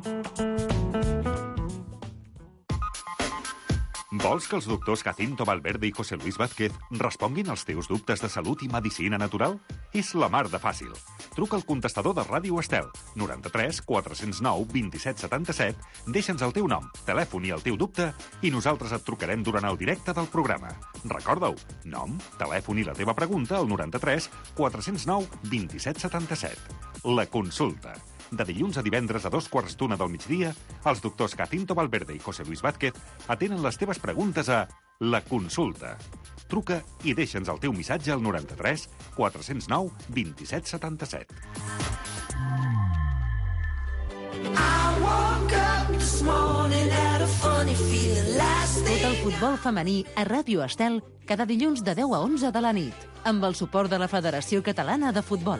Vols que els doctors Jacinto Valverde i José Luis Vázquez responguin als teus dubtes de salut i medicina natural? És la mar de fàcil. Truca al contestador de Ràdio Estel, 93 409 27 77, deixa'ns el teu nom, telèfon i el teu dubte i nosaltres et trucarem durant el directe del programa. Recorda-ho, nom, telèfon i la teva pregunta al 93 409 27 77. La consulta. De dilluns a divendres a 2:15 del migdia, els doctors Jacinto Valverde i José Luis Vázquez atenen les teves preguntes a La Consulta. Truca i deixa'ns el teu missatge al 93 409 27 77. Tot el futbol femení a Ràdio Estel cada dilluns de 10 a 11 de la nit, amb el suport de la Federació Catalana de Futbol.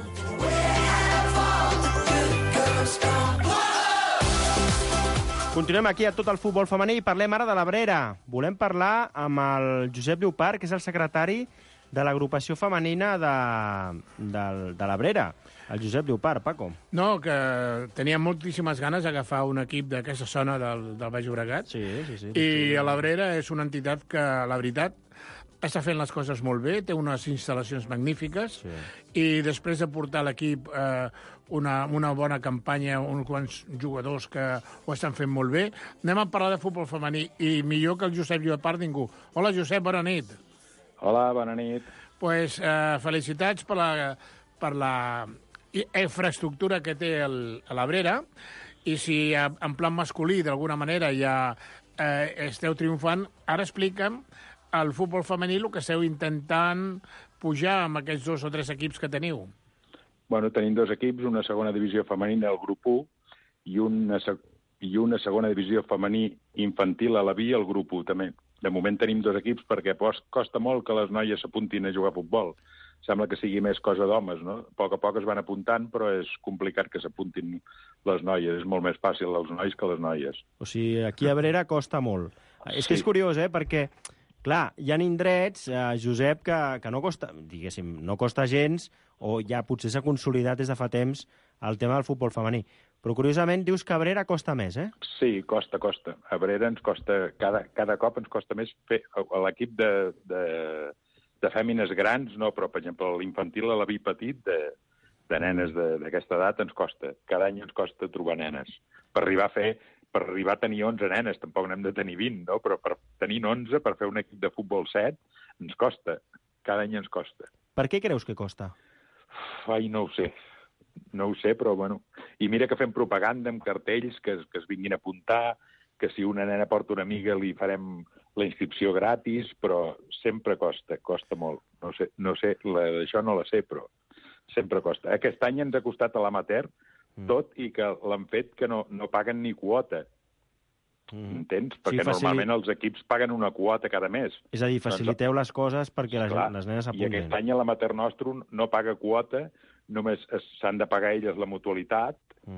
Continuem aquí a Tot el futbol femení i parlem ara de l'Abrera. Volem parlar amb el Josep Llopart, que és el secretari de l'agrupació femenina de l'Abrera. El Josep Llopart, Paco. No, que tenia moltíssimes ganes d'agafar un equip d'aquesta zona del Baix Llobregat. Sí. I l'Abrera és una entitat que, la veritat, està fent les coses molt bé, té unes instal·lacions magnífiques, i després de portar l'equip una bona campanya, uns quants jugadors que ho estan fent molt bé, anem a parlar de futbol femení, i millor que el Josep Llopart ningú. Hola, Josep, bona nit. Hola, bona nit. Pues, felicitats per la infraestructura que té l'Abrera, i si en plan masculí, d'alguna manera, ja esteu triomfant, ara explica'm al futbol femení el que esteu intentant pujar amb aquests 2 o 3 equips que teniu. Bueno, tenim 2 equips, una segona divisió femenina al grup 1 i una segona divisió femení infantil a la B al grup 1 també. De moment tenim 2 equips perquè costa molt que les noies s'apuntin a jugar a futbol. Sembla que sigui més cosa d'homes, no? A poc es van apuntant, però és complicat que s'apuntin les noies. És molt més fàcil els nois que les noies. O sigui, aquí a Abrera costa molt. És que és curiós, perquè... Clar, hi ha indrets, Josep, que no costa, diguéssim, no costa gens, o ja potser s'ha consolidat des de fa temps el tema del futbol femení. Però, curiosament, dius que Abrera costa més, eh? Sí, costa. Abrera ens costa, cada cop ens costa més fer l'equip de fèmines grans, no, però, per exemple, l'infantil a la B petit, de nenes d'aquesta edat, ens costa. Cada any ens costa trobar nenes. Per arribar a tenir 11 nenes, tampoc n'hem de tenir 20, no? Però per tenir 11, per fer un equip de futbol 7, ens costa. Cada any ens costa. Per què creus que costa? Ai, no ho sé. No ho sé, però bueno. I mira que fem propaganda amb cartells que es vinguin a apuntar, que si una nena porta una amiga li farem la inscripció gratis, però sempre costa molt. No sé, d'això no la sé, però sempre costa. Aquest any ens ha costat a l'amateur, tot i que l'han fet que no paguen ni quota. Entens? Perquè normalment els equips paguen una quota cada mes. És a dir, faciliteu les coses perquè les nenes apunten. I aquest any l'amateur nostre no paga quota, només s'han de pagar elles la mutualitat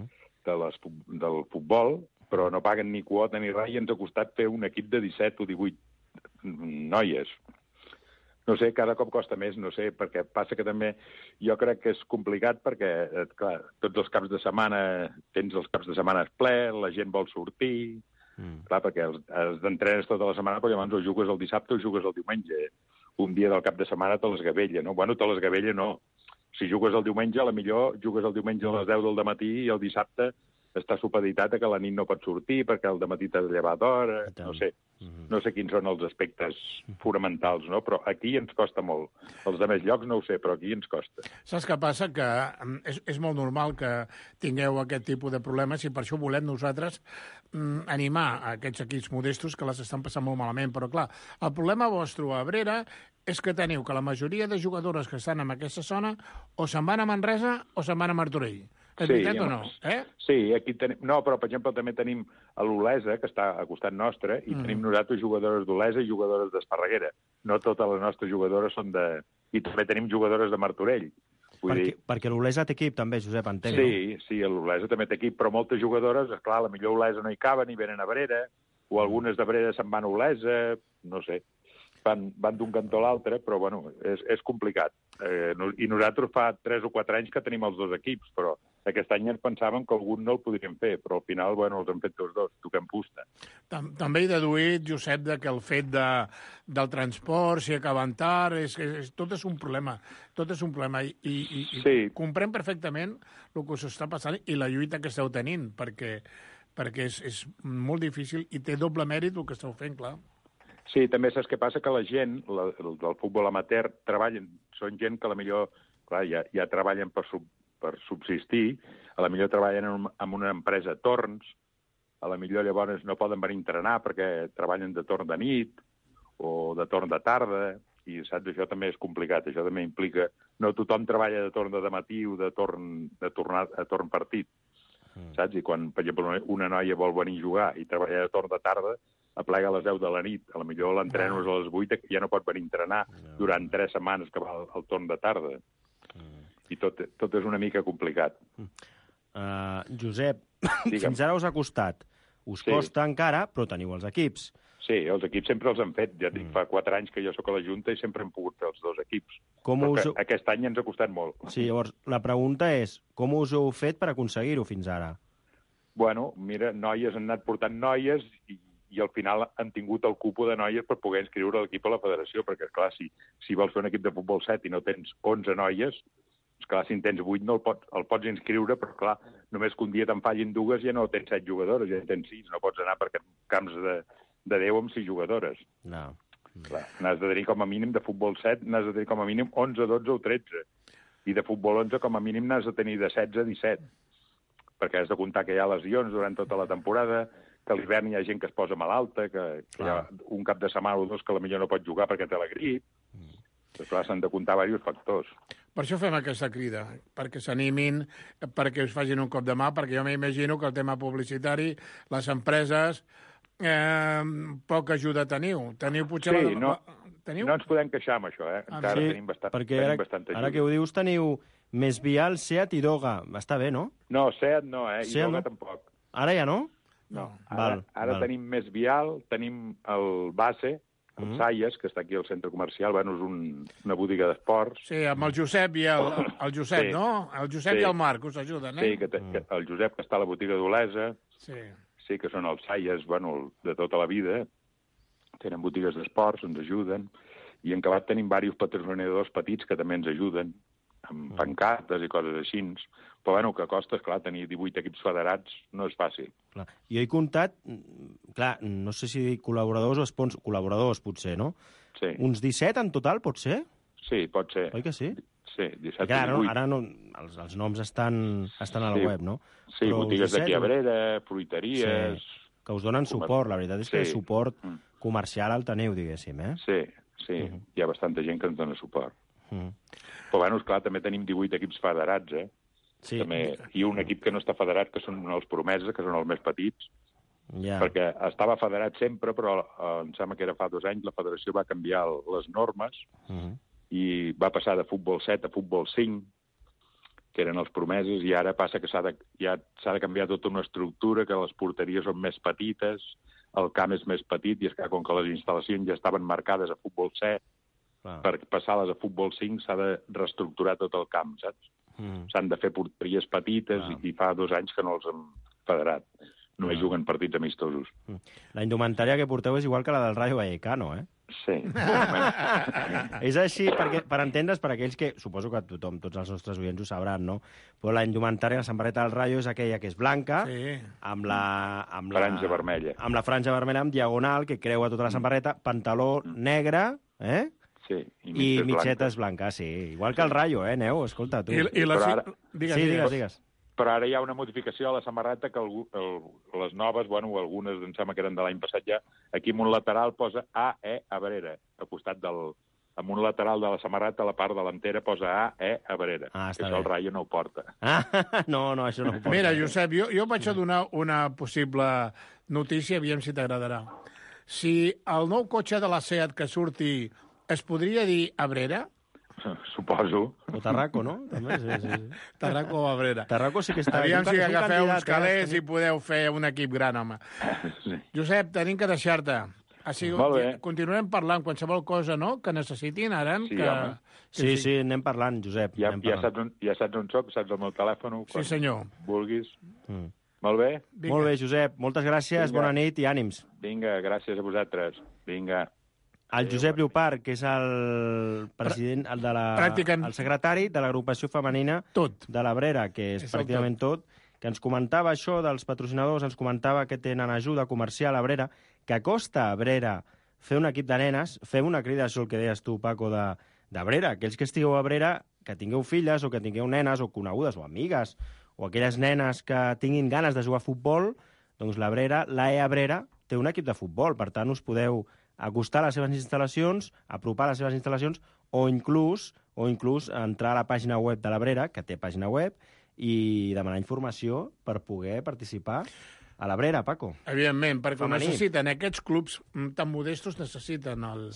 del futbol, però no paguen ni quota ni res, i ens ha costat fer un equip de 17 o 18 noies. No sé, cada cop costa més, no sé, perquè passa que també jo crec que és complicat perquè, clar, tots els caps de setmana tens els caps de setmana ple, la gent vol sortir, clar, perquè els d'entrenes tota la setmana, però llavors o jugues el dissabte o jugues el diumenge. Un dia del cap de setmana te l'esgavella, no? Bueno, te l'esgavella no. Si jugues el diumenge, a la millor jugues el diumenge a les 10 del matí i el dissabte està supeditat a que la nit no pot sortir perquè el dematí t'has llevat d'hora, no sé quins són els aspectes fonamentals, no? Però aquí ens costa molt. Els altres llocs no ho sé, però aquí ens costa. Saps què passa? Que és molt normal que tingueu aquest tipus de problemes i per això volem nosaltres animar a aquests equips modestos que les estan passant molt malament. Però, clar, el problema vostre a Abrera és que teniu que la majoria de jugadores que estan en aquesta zona o se'n van a Manresa o se'n van a Martorell. És veritat o no? Sí, aquí tenim... No, però, per exemple, també tenim a l'Olesa, que està a costat nostre, i tenim nosaltres jugadores d'Olesa i jugadores d'Esparreguera. No totes les nostres jugadores són de... I també tenim jugadores de Martorell. Perquè l'Olesa té equip, també, Josep, entenc, Sí, l'Olesa també té equip, però moltes jugadores, esclar, a la millor Olesa no hi caben i venen a Abrera, o algunes d'Abrera se'n van a Olesa, no sé. Van d'un cantó a l'altre, però, bueno, és complicat. I nosaltres fa 3 o 4 anys que tenim els 2 equips, però aquest any ens pensàvem que algun no el podríem fer, però al final, bueno, els hem fet tots 2, toquem fusta. També he deduït, Josep, que el fet del transport, si acaben tard, tot és un problema. Tot és un problema. I comprem perfectament el que s'està passant i la lluita que esteu tenint, perquè és molt difícil i té doble mèrit el que esteu fent, clar. Sí, també saps què passa? Que la gent del futbol amateur treballen, són gent que a la millor, clar, ja treballen per subsistir, a la millor treballen en una empresa torns, a la millor llavors no poden venir a entrenar perquè treballen de torn de nit o de torn de tarda, i saps, això també és complicat, això també implica... No tothom treballa de torn de matí o de tornar a torn partit, saps? I quan, per exemple, una noia vol venir a jugar i treballa de torn de tarda, aplega a les 10 de la nit, a la millor l'entreno és a les 8, ja no pot venir a entrenar durant 3 setmanes que va al torn de tarda. I tot és una mica complicat. Josep, fins ara us ha costat. Us costa encara, però teniu els equips. Sí, els equips sempre els hem fet. Ja dic, fa 4 anys que jo sóc a la Junta i sempre hem pogut fer els 2 equips. Aquest any ens ha costat molt. Sí, llavors, la pregunta és, com us heu fet per aconseguir-ho fins ara? Bueno, mira, noies han anat portant noies i al final han tingut el cupo de noies per poder inscriure l'equip a la federació, perquè, clar, si vols fer un equip de futbol 7 i no tens 11 noies, esclar, si en tens 8 no el pots inscriure, però, clar, només que un dia te'n fallin 2 ja no tens 7 jugadores, ja en tens 6, no pots anar per camps de 10 amb 6 jugadores. No. Clar, n'has de tenir com a mínim de futbol 7, n'has de tenir com a mínim 11, 12 o 13. I de futbol 11 com a mínim n'has de tenir de 16 a 17. Perquè has de comptar que hi ha lesions durant tota la temporada, que a l'hivern hi ha gent que es posa malalta, que hi ha un cap de setmana o 2 que potser no pot jugar perquè té la grip. Però, clar, s'han de comptar diversos factors. Per això fem aquesta crida, perquè s'animin, perquè us facin un cop de mà, perquè jo m'imagino que el tema publicitari, les empreses, poca ajuda teniu. Teniu potser... Sí, no ens podem queixar amb això, encara tenim bastanta ajuda. Ara que ho dius, teniu més Vial, Seat i Doga. Està bé, no? No, Seat no, i Doga tampoc. Ara ja no? No, ara tenim més Vial, tenim el Base, el Salles, que està aquí al centre comercial, bueno, és una botiga d'esports. Sí, amb el Josep i el Josep, no? El Josep i el Marc us ajuden, Sí, que el Josep, que està a la botiga d'Olesa, sí, que són els Salles, bueno, de tota la vida, tenen botigues d'esports, ens ajuden, i en acabat tenim diversos patrocinadors petits que també ens ajuden, amb pancartes i coses així. Però, bueno, que costa, esclar, tenir 18 equips federats no és fàcil. Clar. Jo he comptat, clar, no sé si dir col·laboradors o sponsors, col·laboradors potser, no? Sí. Uns 17 en total, pot ser? Sí, pot ser. Oi que sí? Sí, 17 clar, o 18. Ara no, els noms estan a la web, no? Sí, però botigues d'aquí a Abrera, fruiteries... Sí, que us donen suport, la veritat és que suport comercial el teniu, diguéssim, Sí, hi ha bastanta gent que ens dona suport. Però, bueno, esclar, també tenim 18 equips federats, Sí. També, i un equip que no està federat, que són els Promeses, que són els més petits, perquè estava federat sempre, però em sembla que era fa 2 anys, la federació va canviar les normes i va passar de futbol 7 a futbol 5, que eren els Promeses, i ara passa que s'ha de canviar tota una estructura, que les porteries són més petites, el camp és més petit, i és que com que les instal·lacions ja estaven marcades a futbol 7, per passar-les a futbol 5 s'ha de reestructurar tot el camp, saps? S'han de fer porteries petites i fa 2 anys que no els hem federat. Només juguen partits amistosos. La indumentària que porteu és igual que la del Rayo Vallecano, Sí. És així, per entendre's, per aquells que, suposo que tothom, tots els nostres oients ho sabran, no? Però la indumentària, la samarreta del Rayo, és aquella que és blanca, amb la franja vermella. Amb la franja vermella, amb diagonal, que creua tota la samarreta, pantaló negre, Sí, i mitgetes blanques, sí. Igual que el Rayo, Neu? Escolta, tu. Digues. Però ara hi ha una modificació a la samarreta que les noves, bueno, algunes em sembla que eren de l'any passat ja, aquí en un lateral posa AE Abrera, al costat amb un lateral de la samarreta, a la part delantera posa AE Abrera. Això el Rayo no ho porta. No, això no ho porta. Mira, Josep, jo vaig a donar una possible notícia, aviam si t'agradarà. Si el nou cotxe de la SEAT que surti es podria dir Abrera? Suposo. O Tarraco, no? També, sí. Tarraco o Abrera. Tarraco sí que està... Aviam si agafeu uns calés i podeu fer un equip gran, home. Sí. Josep, tenim que deixar-te. Molt bé. Continuarem parlant qualsevol cosa, no?, que necessitin, ara. Sí, home. Sí, anem parlant, Josep. Ja saps on soc, saps el meu telèfon. Sí, senyor. Vulguis. Molt bé? Molt bé, Josep. Moltes gràcies, bona nit i ànims. Vinga, gràcies a vosaltres. Vinga. El Josep Llopart, que és el president, el secretari de l'agrupació femenina de l'Abrera, que és pràcticament tot, que ens comentava això dels patrocinadors, ens comentava que tenen ajuda comercial a Abrera, que costa a Abrera fer un equip de nenes. Fem una crida, això el que deies tu, Paco, d'Abrera. Aquells que estigueu a Abrera, que tingueu filles o que tingueu nenes o conegudes o amigues, o aquelles nenes que tinguin ganes de jugar a futbol, doncs l'AE Abrera té un equip de futbol. Per tant, us podeu acostar a les seves instal·lacions, apropar a les seves instal·lacions, o inclús entrar a la pàgina web de l'Abrera, que té pàgina web, i demanar informació per poder participar a l'Abrera, Paco. Evidentment, perquè ho necessiten. Aquests clubs tan modestos necessiten el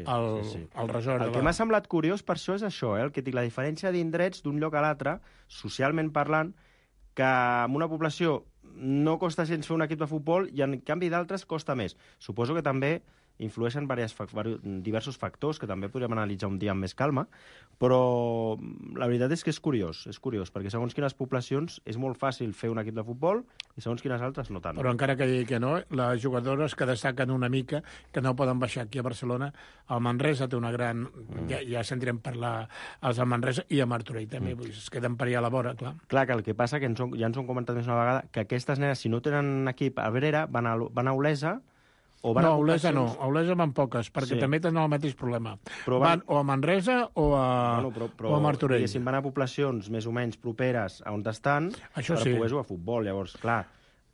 resort. El que m'ha semblat curiós per això és això, el que dic, la diferència d'indrets d'un lloc a l'altre, socialment parlant, que en una població no costa gens fer un equip de futbol i en canvi d'altres costa més. Suposo que també influeixen diversos factors que també podríem analitzar un dia amb més calma, però la veritat és que és curiós, perquè segons quines poblacions és molt fàcil fer un equip de futbol i segons quines altres no tant. Però encara que digui que no, les jugadores que destaquen una mica, que no poden baixar aquí a Barcelona, el Manresa té una gran... Ja sentirem parlar els del Manresa i a Martorell també, es queden per allà a la vora, clar. Clar, que el que passa, que ja ens ho han comentat més una vegada, que aquestes nenes, si no tenen equip a Abrera, van a Olesa. No, a Olesa van poques, perquè també tenen el mateix problema. Van o a Manresa o a Martorell. Si van a poblacions més o menys properes a on estan, per poder jugar a futbol. Llavors, clar,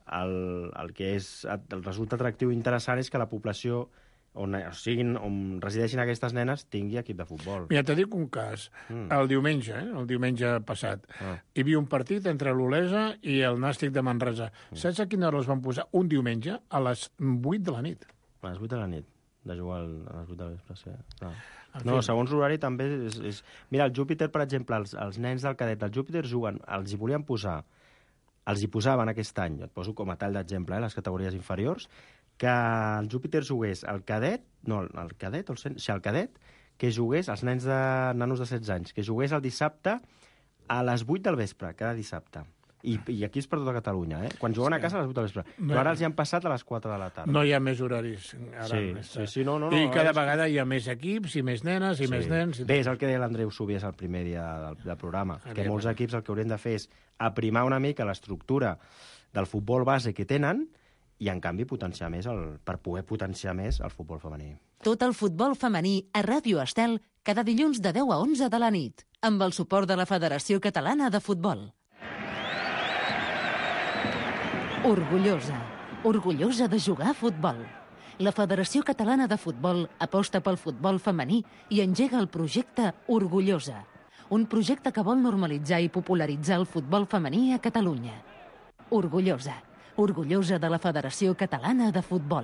el que resulta atractiu i interessant és que la població on resideixin aquestes nenes tingui equip de futbol. Mira, te dic un cas. El diumenge passat, hi havia un partit entre l'Olesa i el Nàstic de Manresa. Saps a quina hora els van posar? Un diumenge a les 8 de la nit. A les 8 de la nit, de jugar a les 8 de la vespre, sí. No, segons l'horari també és... Mira, el Júpiter, per exemple, els nens del cadet del Júpiter juguen, els hi volien posar, els hi posaven aquest any, et poso com a tall d'exemple, les categories inferiors, que el Júpiter jugués el cadet, que jugués, els nanos de 16 anys, que jugués el dissabte a les 8 del vespre, cada dissabte. I aquí és per tota Catalunya, eh? Quan juguen a casa a les 8 del vespre. Però ara els hi han passat a les 4 de la tarda. No hi ha més horaris. Sí, no. I cada vegada hi ha més equips i més nenes i més nens. Bé, és el que deia l'Andreu Subies el primer dia del programa, que molts equips el que haurien de fer és aprimar una mica l'estructura del futbol base que tenen i, en canvi, potenciar més per poder potenciar més el futbol femení. Tot el futbol femení a Ràdio Estel cada dilluns de 10 a 11 de la nit, amb el suport de la Federació Catalana de Futbol. Orgullosa de jugar a futbol. La Federació Catalana de Futbol aposta pel futbol femení i engega el projecte Orgullosa, un projecte que vol normalitzar i popularitzar el futbol femení a Catalunya. Orgullosa de la Federació Catalana de Futbol.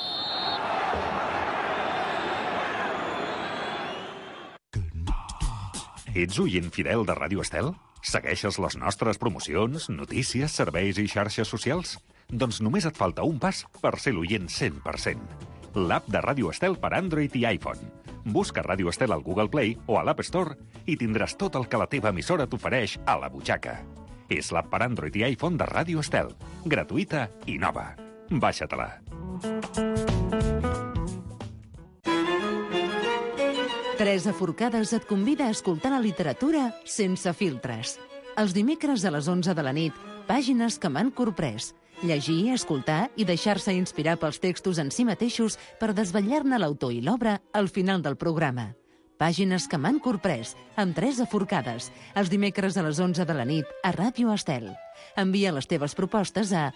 Ets oient fidel de Ràdio Estel? Segueixes les nostres promocions, notícies, serveis i xarxes socials? Doncs només et falta un pas per ser l'oient 100%. L'app de Ràdio Estel per Android i iPhone. Busca Ràdio Estel al Google Play o a l'App Store i tindràs tot el que la teva emissora t'ofereix a la butxaca. És l'app per Android i iPhone de Ràdio Estel. Gratuïta i nova. Baixa-te-la. Teresa Forcades et convida a escoltar la literatura sense filtres. Els dimecres a les 11 de la nit, pàgines que m'han corprès. Llegir, escoltar i deixar-se inspirar pels textos en si mateixos per desvetllar-ne l'autor i l'obra al final del programa. Pàgines que m'han corprès, amb Teresa Forcades, els dimecres a les 11 de la nit a Ràdio Estel. Envia les teves propostes a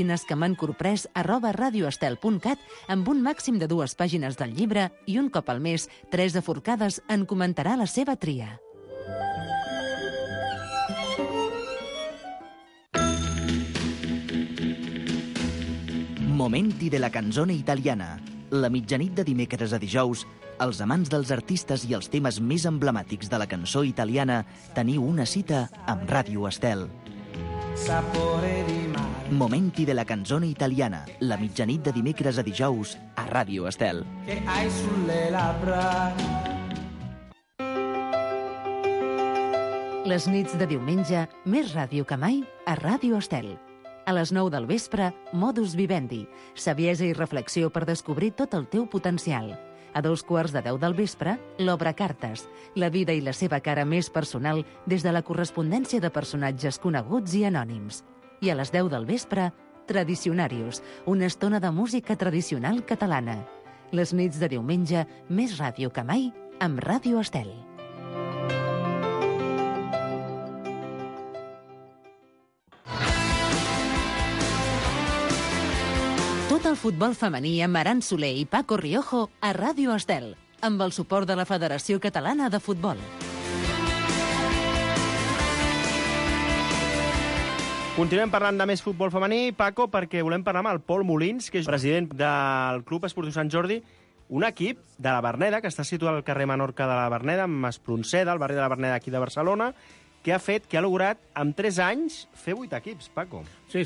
paginesquemhancorprès@radioestel.cat amb un màxim de 2 pàgines del llibre i un cop al mes, Teresa Forcades en comentarà la seva tria. Momenti de la canzone italiana. La mitjanit de dimecres a dijous, els amants dels artistes i els temes més emblemàtics de la cançó italiana teniu una cita amb Ràdio Estel. Momenti de la canzone italiana, la mitjanit de dimecres a dijous a Ràdio Estel. Les nits de diumenge, més ràdio que mai a Ràdio Estel. A les 9 del vespre, Modus Vivendi, saviesa i reflexió per descobrir tot el teu potencial. A 2:15 del vespre, l'obra Cartes, la vida i la seva cara més personal des de la correspondència de personatges coneguts i anònims. I a les 10 del vespre, Tradicionarius, una estona de música tradicional catalana. Les nits de diumenge, més ràdio que mai amb Ràdio Estel. Tot el futbol femení amb Aran Soler i Paco Riojo a Ràdio Estel, amb el suport de la Federació Catalana de Futbol. Continuem parlant de més futbol femení, Paco, perquè volem parlar amb el Pol Molins, que és president del Club Esportiu Sant Jordi, un equip de la Verneda, que està situat al carrer Menorca de la Verneda, amb Espronceda, al barri de la Verneda aquí de Barcelona, que ha lograt, en 3 anys, fer 8 equips, Paco. Sí.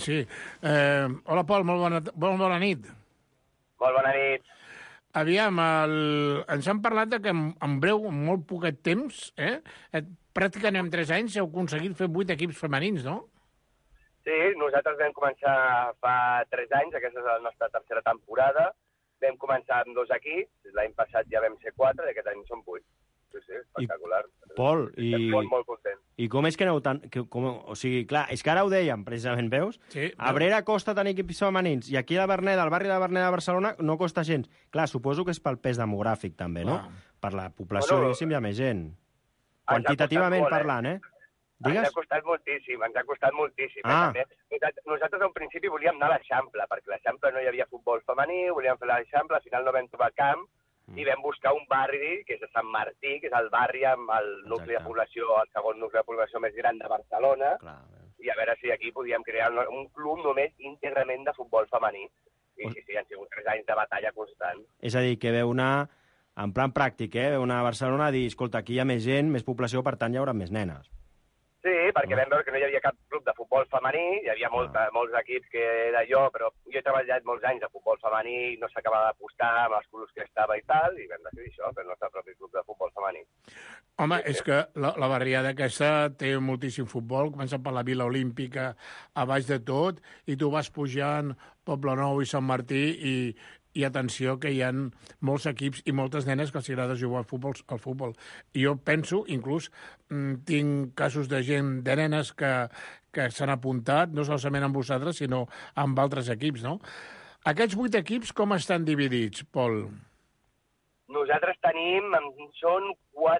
Hola, Pol, molt bona nit. Molt bona nit. Aviam, ens han parlat que en breu, en molt poquet temps, pràcticament en 3 anys, heu aconseguit fer 8 equips femenins, no? Sí, nosaltres vam començar fa 3 anys, aquesta és la nostra tercera temporada. Vam començar amb 2 equips, l'any passat ja vam ser 4, i aquest any som 8. Sí, espectacular. Pol, estem molt contents. I com és que aneu tant... O sigui, clar, és que ara ho dèiem, precisament, veus? Sí, a Abrera costa tenir equips femenins, i aquí a la Verneda, al barri de la Verneda de Barcelona, no costa gens. Clar, suposo que és pel pes demogràfic, també, no? Per la població, diguéssim, hi ha més gent. Quantitativament parlant, Digues? Ens ha costat moltíssim. Nosaltres al principi volíem anar a l'Eixample, perquè a l'Eixample no hi havia futbol femení, volíem fer l'Eixample, al final no vam trobar camp, i vam buscar un barri, que és a Sant Martí, que és el barri amb el nucli de població, el segon nucli de població més gran de Barcelona, i a veure si aquí podíem crear un club només íntegrament de futbol femení. I sí, han sigut 3 anys de batalla constant. És a dir, que veu anar, en plan pràctic, veu anar a Barcelona a dir, escolta, aquí hi ha més gent, més població, per tant hi haurà més nenes. Sí, perquè vam veure que no hi havia cap club de futbol femení, hi havia molts equips que era jo, però jo he treballat molts anys de futbol femení, no s'acabava d'apostar amb els clubs que estava i tal, i vam decidir això, fer el nostre propi club de futbol femení. Home, és que la barriada aquesta té moltíssim futbol, comença per la Vila Olímpica, a baix de tot, i tu vas pujant Poblenou i Sant Martí, i atenció que hi ha molts equips i moltes nenes que els agrada jugar al futbol. I jo penso, inclús, tinc casos de gent, de nenes que s'han apuntat, no solament amb vosaltres, sinó amb altres equips, no? Aquests 8 equips com estan dividits, Pol? Nosaltres són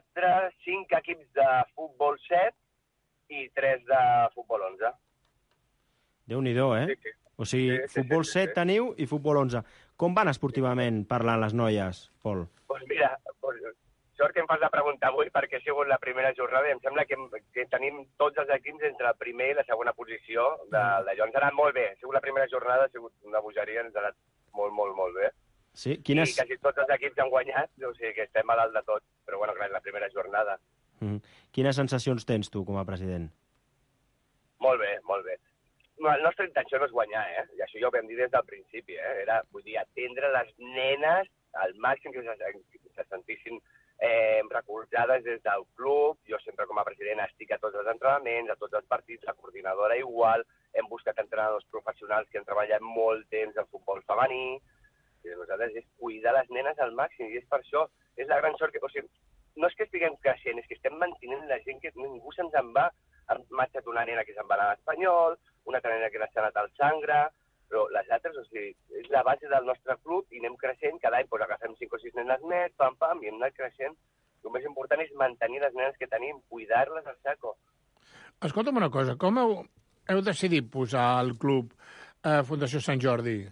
5 equips de futbol 7 i 3 de futbol 11. Déu-n'hi-do, Sí. O sigui, futbol 7 teniu i futbol 11. Com van esportivament parlant les noies, Pol? Doncs mira, sort que em fas la pregunta avui perquè ha sigut la primera jornada i em sembla que tenim tots els equips entre la primera i la segona posició d'allò. Ens ha anat molt bé. Ha sigut la primera jornada, ha sigut una bogeria, ens ha anat molt, molt, molt bé. Sí? I quasi tots els equips han guanyat, o sigui que estem a dalt de tot. Però bueno, clar, és la primera jornada. Quines sensacions tens tu com a president? Molt bé, molt bé. La nostra intenció no és guanyar, i això ja ho vam dir des del principi, era, vull dir, atendre les nenes al màxim que se sentissin recolzades des del club. Jo sempre com a president estic a tots els entrenaments, a tots els partits, la coordinadora igual, hem buscat entrenadors professionals que han treballat molt temps en futbol femení, i nosaltres és cuidar les nenes al màxim, i és per això, és la gran sort que, o sigui, no és que estiguem creixent, és que estem mantenint la gent que ningú se'ns en va. Hem marxat una nena que se'n va anar a l'Espanyol, una altra nena que s'ha anat al Sangre, però les altres, o sigui, és la base del nostre club i anem creixent, cada any agafem 5 o 6 nenes més, pam, i hem anat creixent. El més important és mantenir les nenes que tenim, cuidar-les al saco. Escolta'm una cosa, com heu decidit posar el club Fundació Sant Jordi?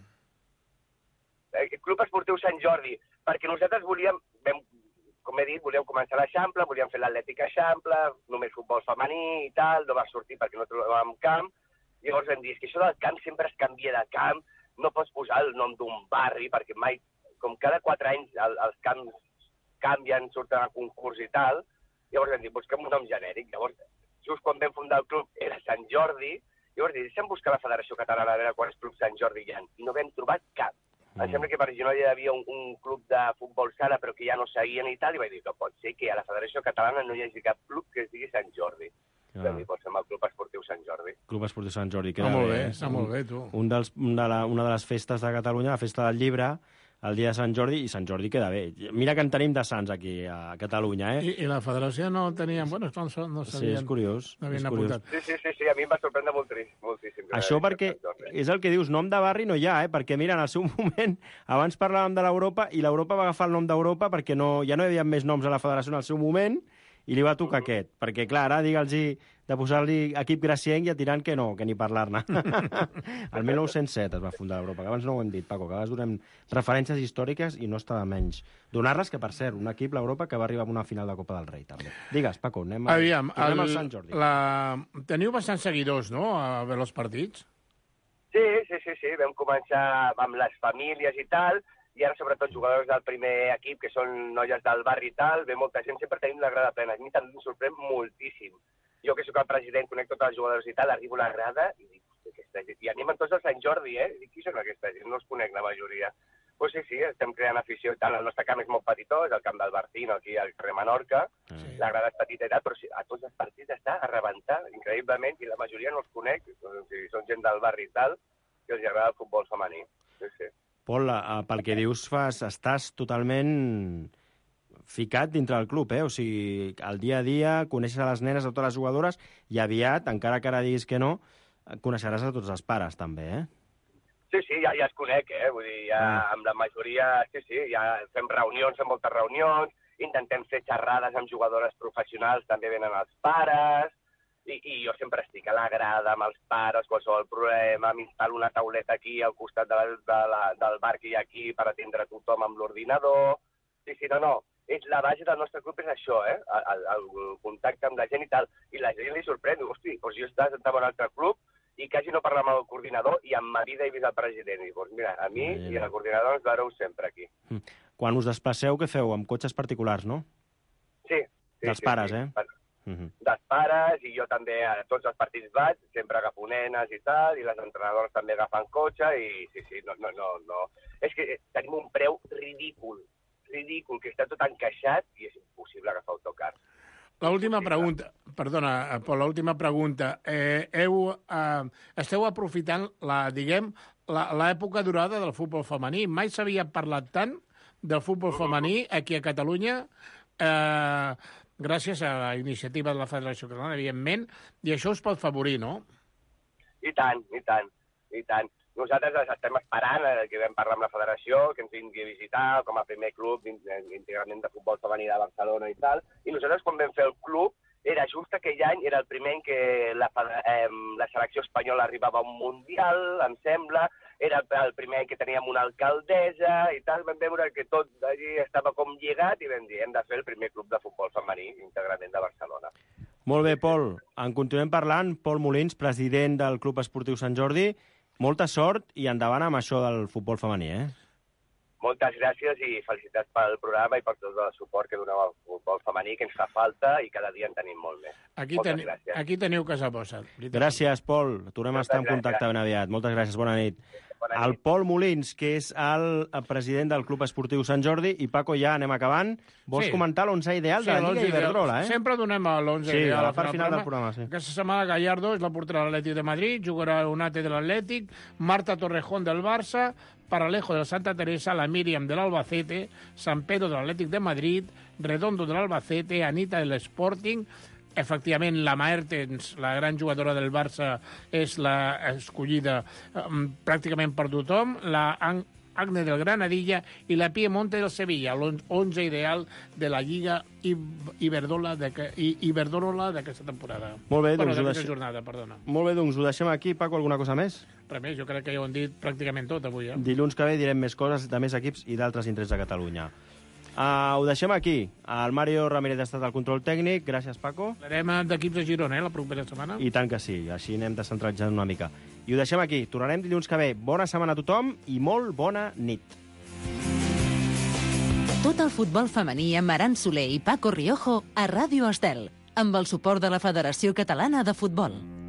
El Club Esportiu Sant Jordi, perquè nosaltres volíem, com he dit, volíem començar l'Eixample, volíem fer l'Atlètic Eixample, només futbol femení i tal, no va sortir perquè no trobàvem camp. Llavors vam dir que això del camp sempre es canvia de camp, no pots posar el nom d'un barri perquè mai com cada 4 anys els camps canvien, surten a concurs i tal, llavors vam dir, busquem un nom genèric. Llavors, just quan vam fundar el club era Sant Jordi, llavors deixem buscar la Federació Catalana a veure quants clubs Sant Jordi hi ha, i no vam trobar cap. Em sembla que per Girona hi havia un club de futbol sala, però que ja no seguien i tal, i vaig dir, no pot ser que a la Federació Catalana no hi hagi cap club que es digui Sant Jordi. Vam dir, pot ser el Club Esportiu Sant Jordi. Club Esportiu Sant Jordi, queda molt bé, bé. està molt bé, tu. Una de les festes de Catalunya, la festa del llibre, el dia de Sant Jordi, i Sant Jordi queda bé. Mira que en tenim de sants aquí a Catalunya, eh? I la federació no tenien... Bueno, no sabien... Sí, és curiós. No havien apuntat. Sí, a mi em va sorprendre moltíssim. Això perquè és el que dius, nom de barri no hi ha, perquè mira, en el seu moment, abans parlàvem de l'Europa, i l'Europa va agafar el nom d'Europa perquè ja no hi havia més noms a la federació en el seu moment, i li va tocar aquest. Perquè, clar, ara digue'ls de posar-li equip gracienc i tirant que no, que ni parlar-ne. El 1907 es va fundar l'Europa, que abans no ho hem dit, Paco, que a vegades donem referències històriques i no està de menys. Donar-les, que per cert, un equip, l'Europa, que va arribar a una final de Copa del Rei, també. Digues, Paco, tornem al Sant Jordi. Teniu bastants seguidors, no?, a veure els partits? Sí, vam començar amb les famílies i tal, i ara sobretot jugadors del primer equip, que són noies del barri i tal, ve molta gent, sempre tenim la grada plena. A mi també em sorprèn moltíssim. Jo que sóc el president, conec tots els jugadors i tal, arribo a la grada i dic, aquesta gent, i animen tots al Sant Jordi, Dic, qui són aquesta gent? No els conec la majoria. Pues sí, estem creant afició i tal. El nostre camp és molt petitó, és el camp del Barcino, aquí al carrer Menorca. La grada és petita i tal, però a tots els partits està a rebentar, increïblement, i la majoria no els conec, són gent del barri i tal, que els agrada el futbol femení. Sí. Pol, pel que dius, estàs totalment ficat dintre del club, O sigui, al dia a dia coneixes a les nenes, a totes les jugadores, i aviat, encara que ara diguis que no, coneixeràs a tots els pares, també, Sí, ja els conec, Vull dir, amb la majoria, ja fem reunions, fem moltes reunions, intentem fer xerrades amb jugadores professionals, també venen els pares, i jo sempre estic a la grada amb els pares, qualsevol problema, m'instal·lo una tauleta aquí al costat del bar que hi ha aquí per atendre tothom amb l'ordinador. Sí, no, la base del nostre club és això, el contacte amb la gent i tal, i la gent li sorprèn, hosti, doncs jo estàs en un altre club i quasi no parlo amb el coordinador i en ma vida he vist el president. I doncs mira, a mi i el coordinador ens veureu sempre aquí. Quan us desplaceu, què feu? Amb cotxes particulars, no? Sí. Dels pares, Dels pares, i jo també a tots els partits vaig, sempre agafo nenes i tal, i les entrenadores també agafen cotxe, i sí, no. És que tenim un preu ridícul, que està tot encaixat i és impossible agafar autocar. L'última pregunta, perdona, Pol, l'última pregunta. Esteu aprofitant l'època dorada del futbol femení. Mai s'havia parlat tant del futbol femení aquí a Catalunya, gràcies a la iniciativa de la Federació Catalana, evidentment, i això us pot favorir, no? I tant. Nosaltres estem esperant que vam parlar amb la Federació, que ens vingui a visitar com a primer club d'integrament de futbol femení de Barcelona i tal, i nosaltres quan vam fer el club, era just aquell any, era el primer en què la selecció espanyola arribava a un mundial, em sembla, era el primer que teníem una alcaldessa i tal, vam veure que tot allí estava com lligat i vam dir, hem de fer el primer club de futbol femení íntegrament de Barcelona. Molt bé, Pol. En continuem parlant. Pol Molins, president del Club Esportiu Sant Jordi. Molta sort i endavant amb això del futbol femení, Moltes gràcies i felicitats pel programa i per tot el suport que doneu al futbol femení, que ens fa falta i cada dia en tenim molt més. Aquí teniu casa vostra. Gràcies, Pol. Tornem a estar en contacte ben aviat. Moltes gràcies, bona nit. El Pol Molins, que és el president del Club Esportiu Sant Jordi, i Paco, ja anem acabant. Vols comentar l'11 ideal de la Lliga Iberdrola, Sempre donem l'11 ideal. Sí, a la part final del programa, sí. Aquesta setmana Gallardo és la portera de l'Atlètic de Madrid, jugarà Unate de l'Atlètic, Marta Torrejón del Barça, Paralejo del Santa Teresa, la Míriam de l'Albacete, San Pedro de l'Atlètic de Madrid, Redondo de l'Albacete, Anita de l'Sporting. Efectivament, la Maertens, la gran jugadora del Barça, és la escollida pràcticament per tothom, la Agne del Granadilla i la Piemonte del Sevilla, l'11 ideal de la Lliga Iberdrola d'aquesta temporada. Molt bé, d'aquesta jornada, perdona. Molt bé, doncs ho deixem aquí. Paco, alguna cosa més? Res més, jo crec que ja ho hem dit pràcticament tot avui. Dilluns que ve direm més coses de més equips i d'altres indrets de Catalunya. Ho deixem aquí. El Mario Ramírez ha estat al control tècnic. Gràcies, Paco. Parlarem d'equips de Girona, la propera setmana. I tant que sí. Així anem descentralitzant una mica. I ho deixem aquí. Tornarem dilluns que ve. Bona setmana a tothom i molt bona nit. Tot el futbol femení amb Aran Soler i Paco Riojo a Ràdio Estel, amb el suport de la Federació Catalana de Futbol.